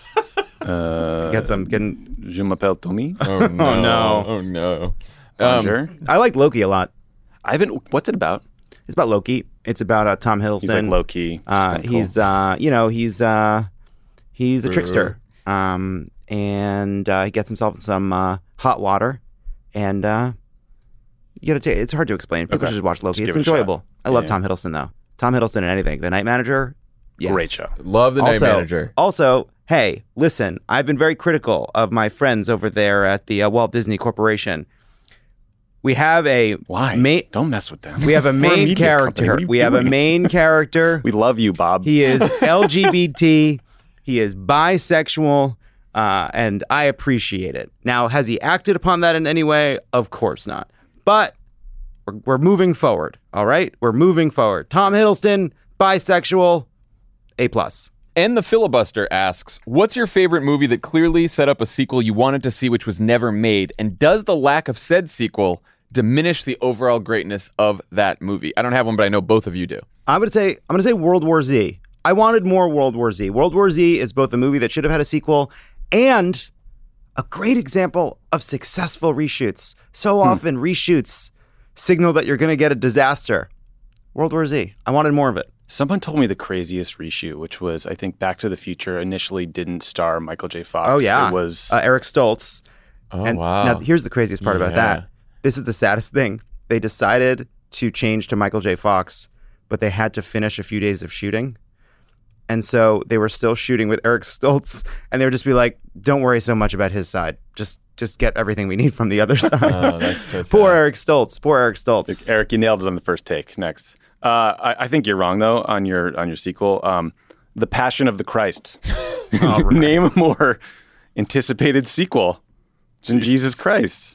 E: Uh,
D: Get some getting.
E: Je m'appelle Tommy.
A: Oh, no.
D: no.
A: Oh, no. Um,
E: Bonjour.
D: I like Loki a lot.
E: I haven't. What's it about?
D: It's about Loki. It's about uh, Tom Hiddleston.
E: He's like low key.
D: Uh, he's uh, you know he's uh, he's a trickster. Um, and uh, he gets himself in some uh, hot water, and uh, you gotta take. It's hard to explain. People
E: Okay.
D: should just watch Loki.
E: Just
D: It's
E: give it a shot.
D: enjoyable. I love
E: Yeah.
D: Tom Hiddleston though. Tom Hiddleston in anything. The Night Manager. Yes.
E: Great show.
A: Love the Night
D: also,
A: Manager.
D: Also, hey, listen, I've been very critical of my friends over there at the uh, Walt Disney Corporation. We have a
E: Why?
D: main.
E: Don't mess with them.
D: We have a
E: We're
D: main
E: media company.
D: character.
E: What are you
D: We have a
E: doing?
D: main character.
E: We love you, Bob.
D: He is L G B T. He is bisexual, uh, and I appreciate it. Now, has he acted upon that in any way? Of course not. But we're, we're moving forward. All right, we're moving forward. Tom Hiddleston, bisexual, A plus.
A: And the Filibuster asks, what's your favorite movie that clearly set up a sequel you wanted to see which was never made? And does the lack of said sequel diminish the overall greatness of that movie? I don't have one, but I know both of you do.
D: I would say I'm going to say World War Z. I wanted more World War Z. World War Z is both a movie that should have had a sequel and a great example of successful reshoots. So often reshoots signal that you're going to get a disaster. World War Z. I wanted more of it.
E: Someone told me the craziest reshoot, which was I think Back to the Future initially didn't star Michael J. Fox.
D: Oh yeah,
E: it was
D: uh, Eric Stoltz.
A: Oh,
D: and
A: wow.
D: Now here's the craziest part about
A: Yeah.
D: that. This is the saddest thing. They decided to change to Michael J. Fox, but they had to finish a few days of shooting. And so they were still shooting with Eric Stoltz, and they would just be like, don't worry so much about his side. Just just get everything we need from the other side.
A: Oh, that's so sad.
D: Poor Eric Stoltz. Poor Eric Stoltz.
E: Eric. You nailed it on the first take. Next, uh, I, I think you're wrong though on your on your sequel, um, The Passion of the Christ.
D: All right.
E: Name a more anticipated sequel than Jesus Christ.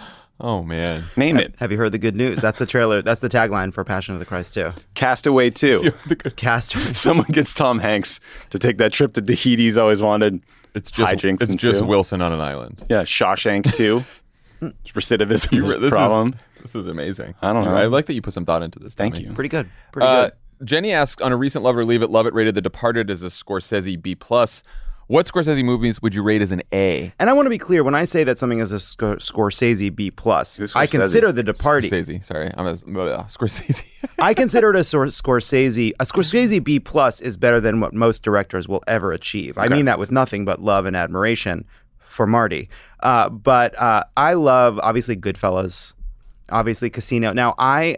A: Oh, man.
E: Name it.
D: Have you heard the good news? That's the trailer. That's the tagline for Passion of the Christ too.
E: Castaway two.
D: Cast.
E: Someone gets Tom Hanks to take that trip to Tahiti he's always wanted.
A: It's just,
E: Hijinks
A: it's
E: ensue.
A: just Wilson on an island.
E: Yeah, Shawshank two. Recidivism
A: You
E: is
A: re-
E: a
A: this
E: problem.
A: Is, this is amazing.
E: I don't know.
A: I like that you put some thought into this.
E: Thank
A: Tommy.
E: you.
D: Pretty good. Pretty
A: Uh,
D: good.
A: Jenny asked, on a recent Love or Leave It, Love It rated The Departed as a Scorsese B plus. What Scorsese movies would you rate as an A?
D: And I want to be clear when I say that something is a Sc- Scorsese B plus,
E: Who's
D: I
E: Scorsese?
D: consider The Departed.
A: Scorsese, sorry. I'm a uh, Scorsese.
D: I consider it a Sor- Scorsese. A Scorsese B plus is better than what most directors will ever achieve. I
E: Okay.
D: mean that with nothing but love and admiration for Marty. Uh, but uh, I love obviously Goodfellas, obviously Casino. Now I,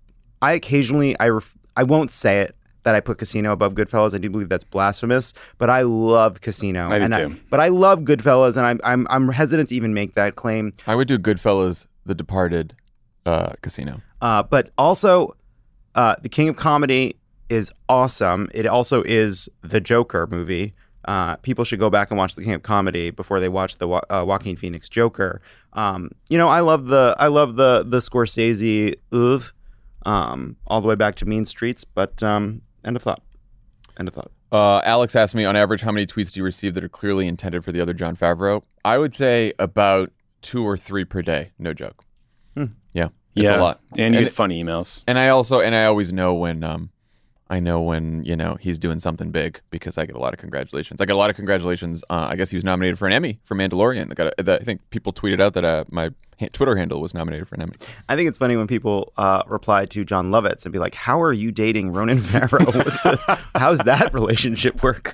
D: I occasionally I ref- I won't say it that I put Casino above Goodfellas. I do believe that's blasphemous, but I love Casino.
E: I do
D: and
E: too.
D: but I love Goodfellas, and I'm I'm I'm hesitant to even make that claim.
A: I would do Goodfellas, The Departed, uh, Casino.
D: Uh, but also, uh, the King of Comedy is awesome. It also is the Joker movie. Uh, people should go back and watch The King of Comedy before they watch the uh, Joaquin Phoenix Joker. Um, you know, I love the I love the the Scorsese oeuvre, um, all the way back to Mean Streets. But um, end of thought. End of thought.
A: Uh, Alex asked me, on average, how many tweets do you receive that are clearly intended for the other Jon Favreau? I would say about two or three per day. No joke.
D: Hmm.
A: Yeah, it's
E: yeah.
A: a lot.
E: And you
A: and,
E: get funny emails.
A: And I also and I always know when. Um, I know when, you know, he's doing something big because I get a lot of congratulations. I get a lot of congratulations. Uh, I guess he was nominated for an Emmy for Mandalorian. I, got a, I think people tweeted out that uh, my ha- Twitter handle was nominated for an Emmy.
D: I think it's funny when people uh, reply to John Lovitz and be like, how are you dating Ronan Farrow? What's the, how's that relationship work?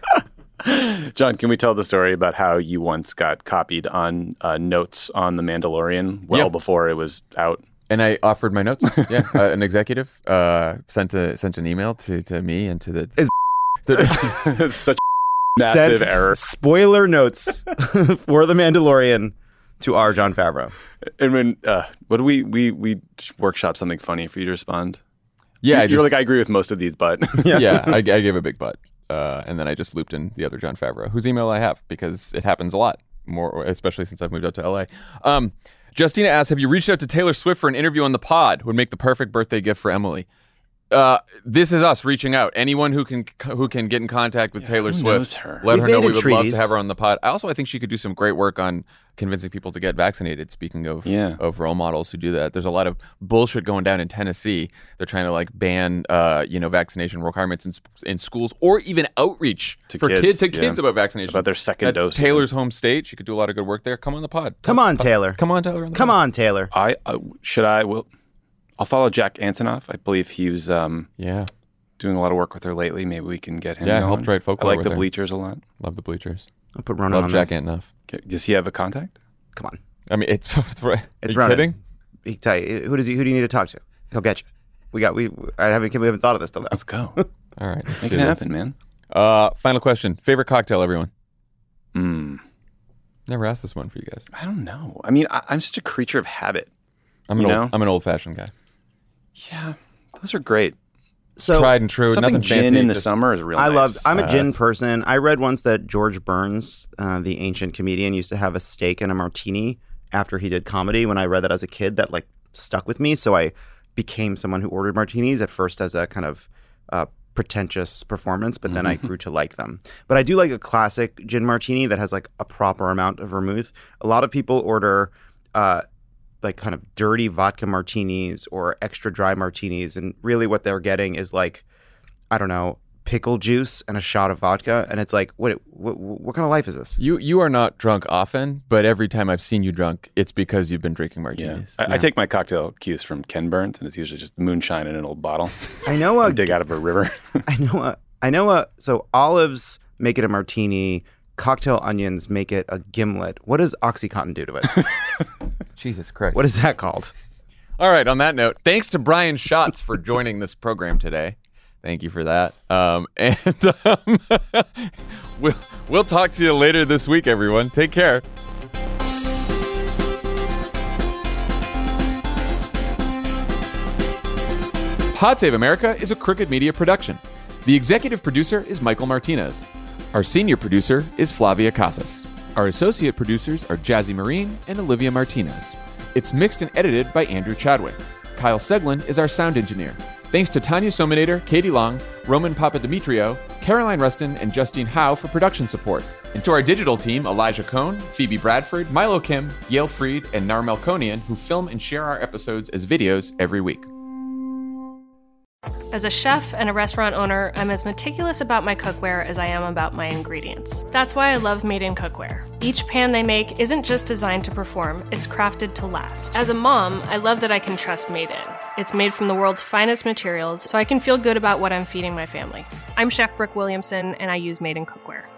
E: John, can we tell the story about how you once got copied on uh, notes on The Mandalorian well
A: yeah.
E: before it was out?
A: And I offered my notes. Yeah, uh, an executive uh, sent a sent an email to, to me and to the.
D: Is
E: the such massive
D: Sent
E: error.
D: Spoiler notes for The Mandalorian to our Jon Favreau.
E: And when uh, what do we we we workshop something funny for you to respond?
A: Yeah,
E: you,
A: I
E: you're
A: just,
E: like I agree with most of these, but
A: yeah, yeah I, I gave a big butt, uh, and then I just looped in the other Jon Favreau, whose email I have because it happens a lot more, especially since I've moved out to L A. Um, Justina asks, have you reached out to Taylor Swift for an interview on the pod? Would make the perfect birthday gift for Emily. Uh, this is us reaching out. Anyone who can who can get in contact with
E: yeah,
A: Taylor
E: who
A: Swift,
E: knows her?
A: let
D: We've
A: her know
D: made
A: we would
D: treaties.
A: love to have her on the pod. I also I think she could do some great work on convincing people to get vaccinated. Speaking of
E: yeah.
A: of role models who do that, there's a lot of bullshit going down in Tennessee. They're trying to like ban uh, you know vaccination requirements in in schools or even outreach
E: to
A: for
E: kids,
A: kids to
E: yeah.
A: kids about vaccination.
E: About their second
A: That's
E: dose.
A: Taylor's home state. She could do a lot of good work there. Come on the pod.
D: Come on, Taylor.
A: Come on, Taylor. On the
D: Come
A: pod.
D: on, Taylor.
E: I uh, should I will I'll follow Jack Antonoff. I believe he was um,
A: Yeah.
E: doing a lot of work with her lately. Maybe we can get him
A: Yeah,
E: going.
A: helped write
E: I
A: folklore
E: like
A: with
E: the
A: her.
E: Bleachers a lot.
A: Love the Bleachers.
D: I'll put Ronan
A: Love
D: on
A: Jack
D: this.
A: Antonoff.
E: Okay. Does he have a contact?
D: Come on.
A: I mean, it's it's right.
D: It's
A: Are you
D: Ronan.
A: kidding?
D: He can tell you, who does he? Who do you need to talk to? He'll get you. We got. We. I haven't. We haven't thought of this till now.
E: Let's go.
A: All right, let's
E: Make
A: do
E: it
A: this.
E: happen, man.
A: Uh, final question: favorite cocktail, everyone?
E: Mm.
A: Never asked this one for you guys.
E: I don't know. I mean, I, I'm such a creature of habit.
A: I'm an
E: You
A: old,
E: know?
A: I'm an old fashioned guy.
E: Yeah, those are great.
D: So
A: Tried and true.
E: Something
A: Nothing
E: gin
A: fancy.
E: in the
A: just-
E: summer is real
D: I
E: nice.
D: love. I'm a
A: Uh,
D: gin
A: that's-
D: person. I read once that George Burns, uh, the ancient comedian, used to have a steak and a martini after he did comedy. When I read that as a kid, that like stuck with me. So I became someone who ordered martinis at first as a kind of uh, pretentious performance, but then I grew to like them. But I do like a classic gin martini that has like a proper amount of vermouth. A lot of people order uh, like kind of dirty vodka martinis or extra dry martinis, and really what they're getting is like, I don't know, pickle juice and a shot of vodka, and it's like, what what, what kind of life is this?
A: You you are not drunk often, but every time I've seen you drunk, it's because you've been drinking
E: Yeah.
A: martinis.
E: I, I take my cocktail cues from Ken Burns, and it's usually just moonshine in an old bottle.
D: I know a
E: I dig out of a river.
D: I know a I know a so olives make it a martini, cocktail onions make it a gimlet. What does OxyContin do to it?
A: Jesus Christ.
D: What is that called?
A: All right, on that note, thanks to Brian Schatz for joining this program today. Thank you for that. Um, and um, we'll, we'll talk to you later this week, everyone. Take care. Pod Save America is a Crooked Media production. The executive producer is Michael Martinez. Our senior producer is Flavia Casas. Our associate producers are Jazzy Marine and Olivia Martinez. It's mixed and edited by Andrew Chadwick. Kyle Seglin is our sound engineer. Thanks to Tanya Sominator, Katie Long, Roman Papadimitriou, Caroline Rustin, and Justine Howe for production support. And to our digital team, Elijah Cohn, Phoebe Bradford, Milo Kim, Yale Freed, and Nar Melkonian, who film and share our episodes as videos every week.
L: As a chef and a restaurant owner, I'm as meticulous about my cookware as I am about my ingredients. That's why I love Made in Cookware. Each pan they make isn't just designed to perform, it's crafted to last. As a mom, I love that I can trust Made In. It's made from the world's finest materials, so I can feel good about what I'm feeding my family. I'm Chef Brooke Williamson, and I use Made in Cookware.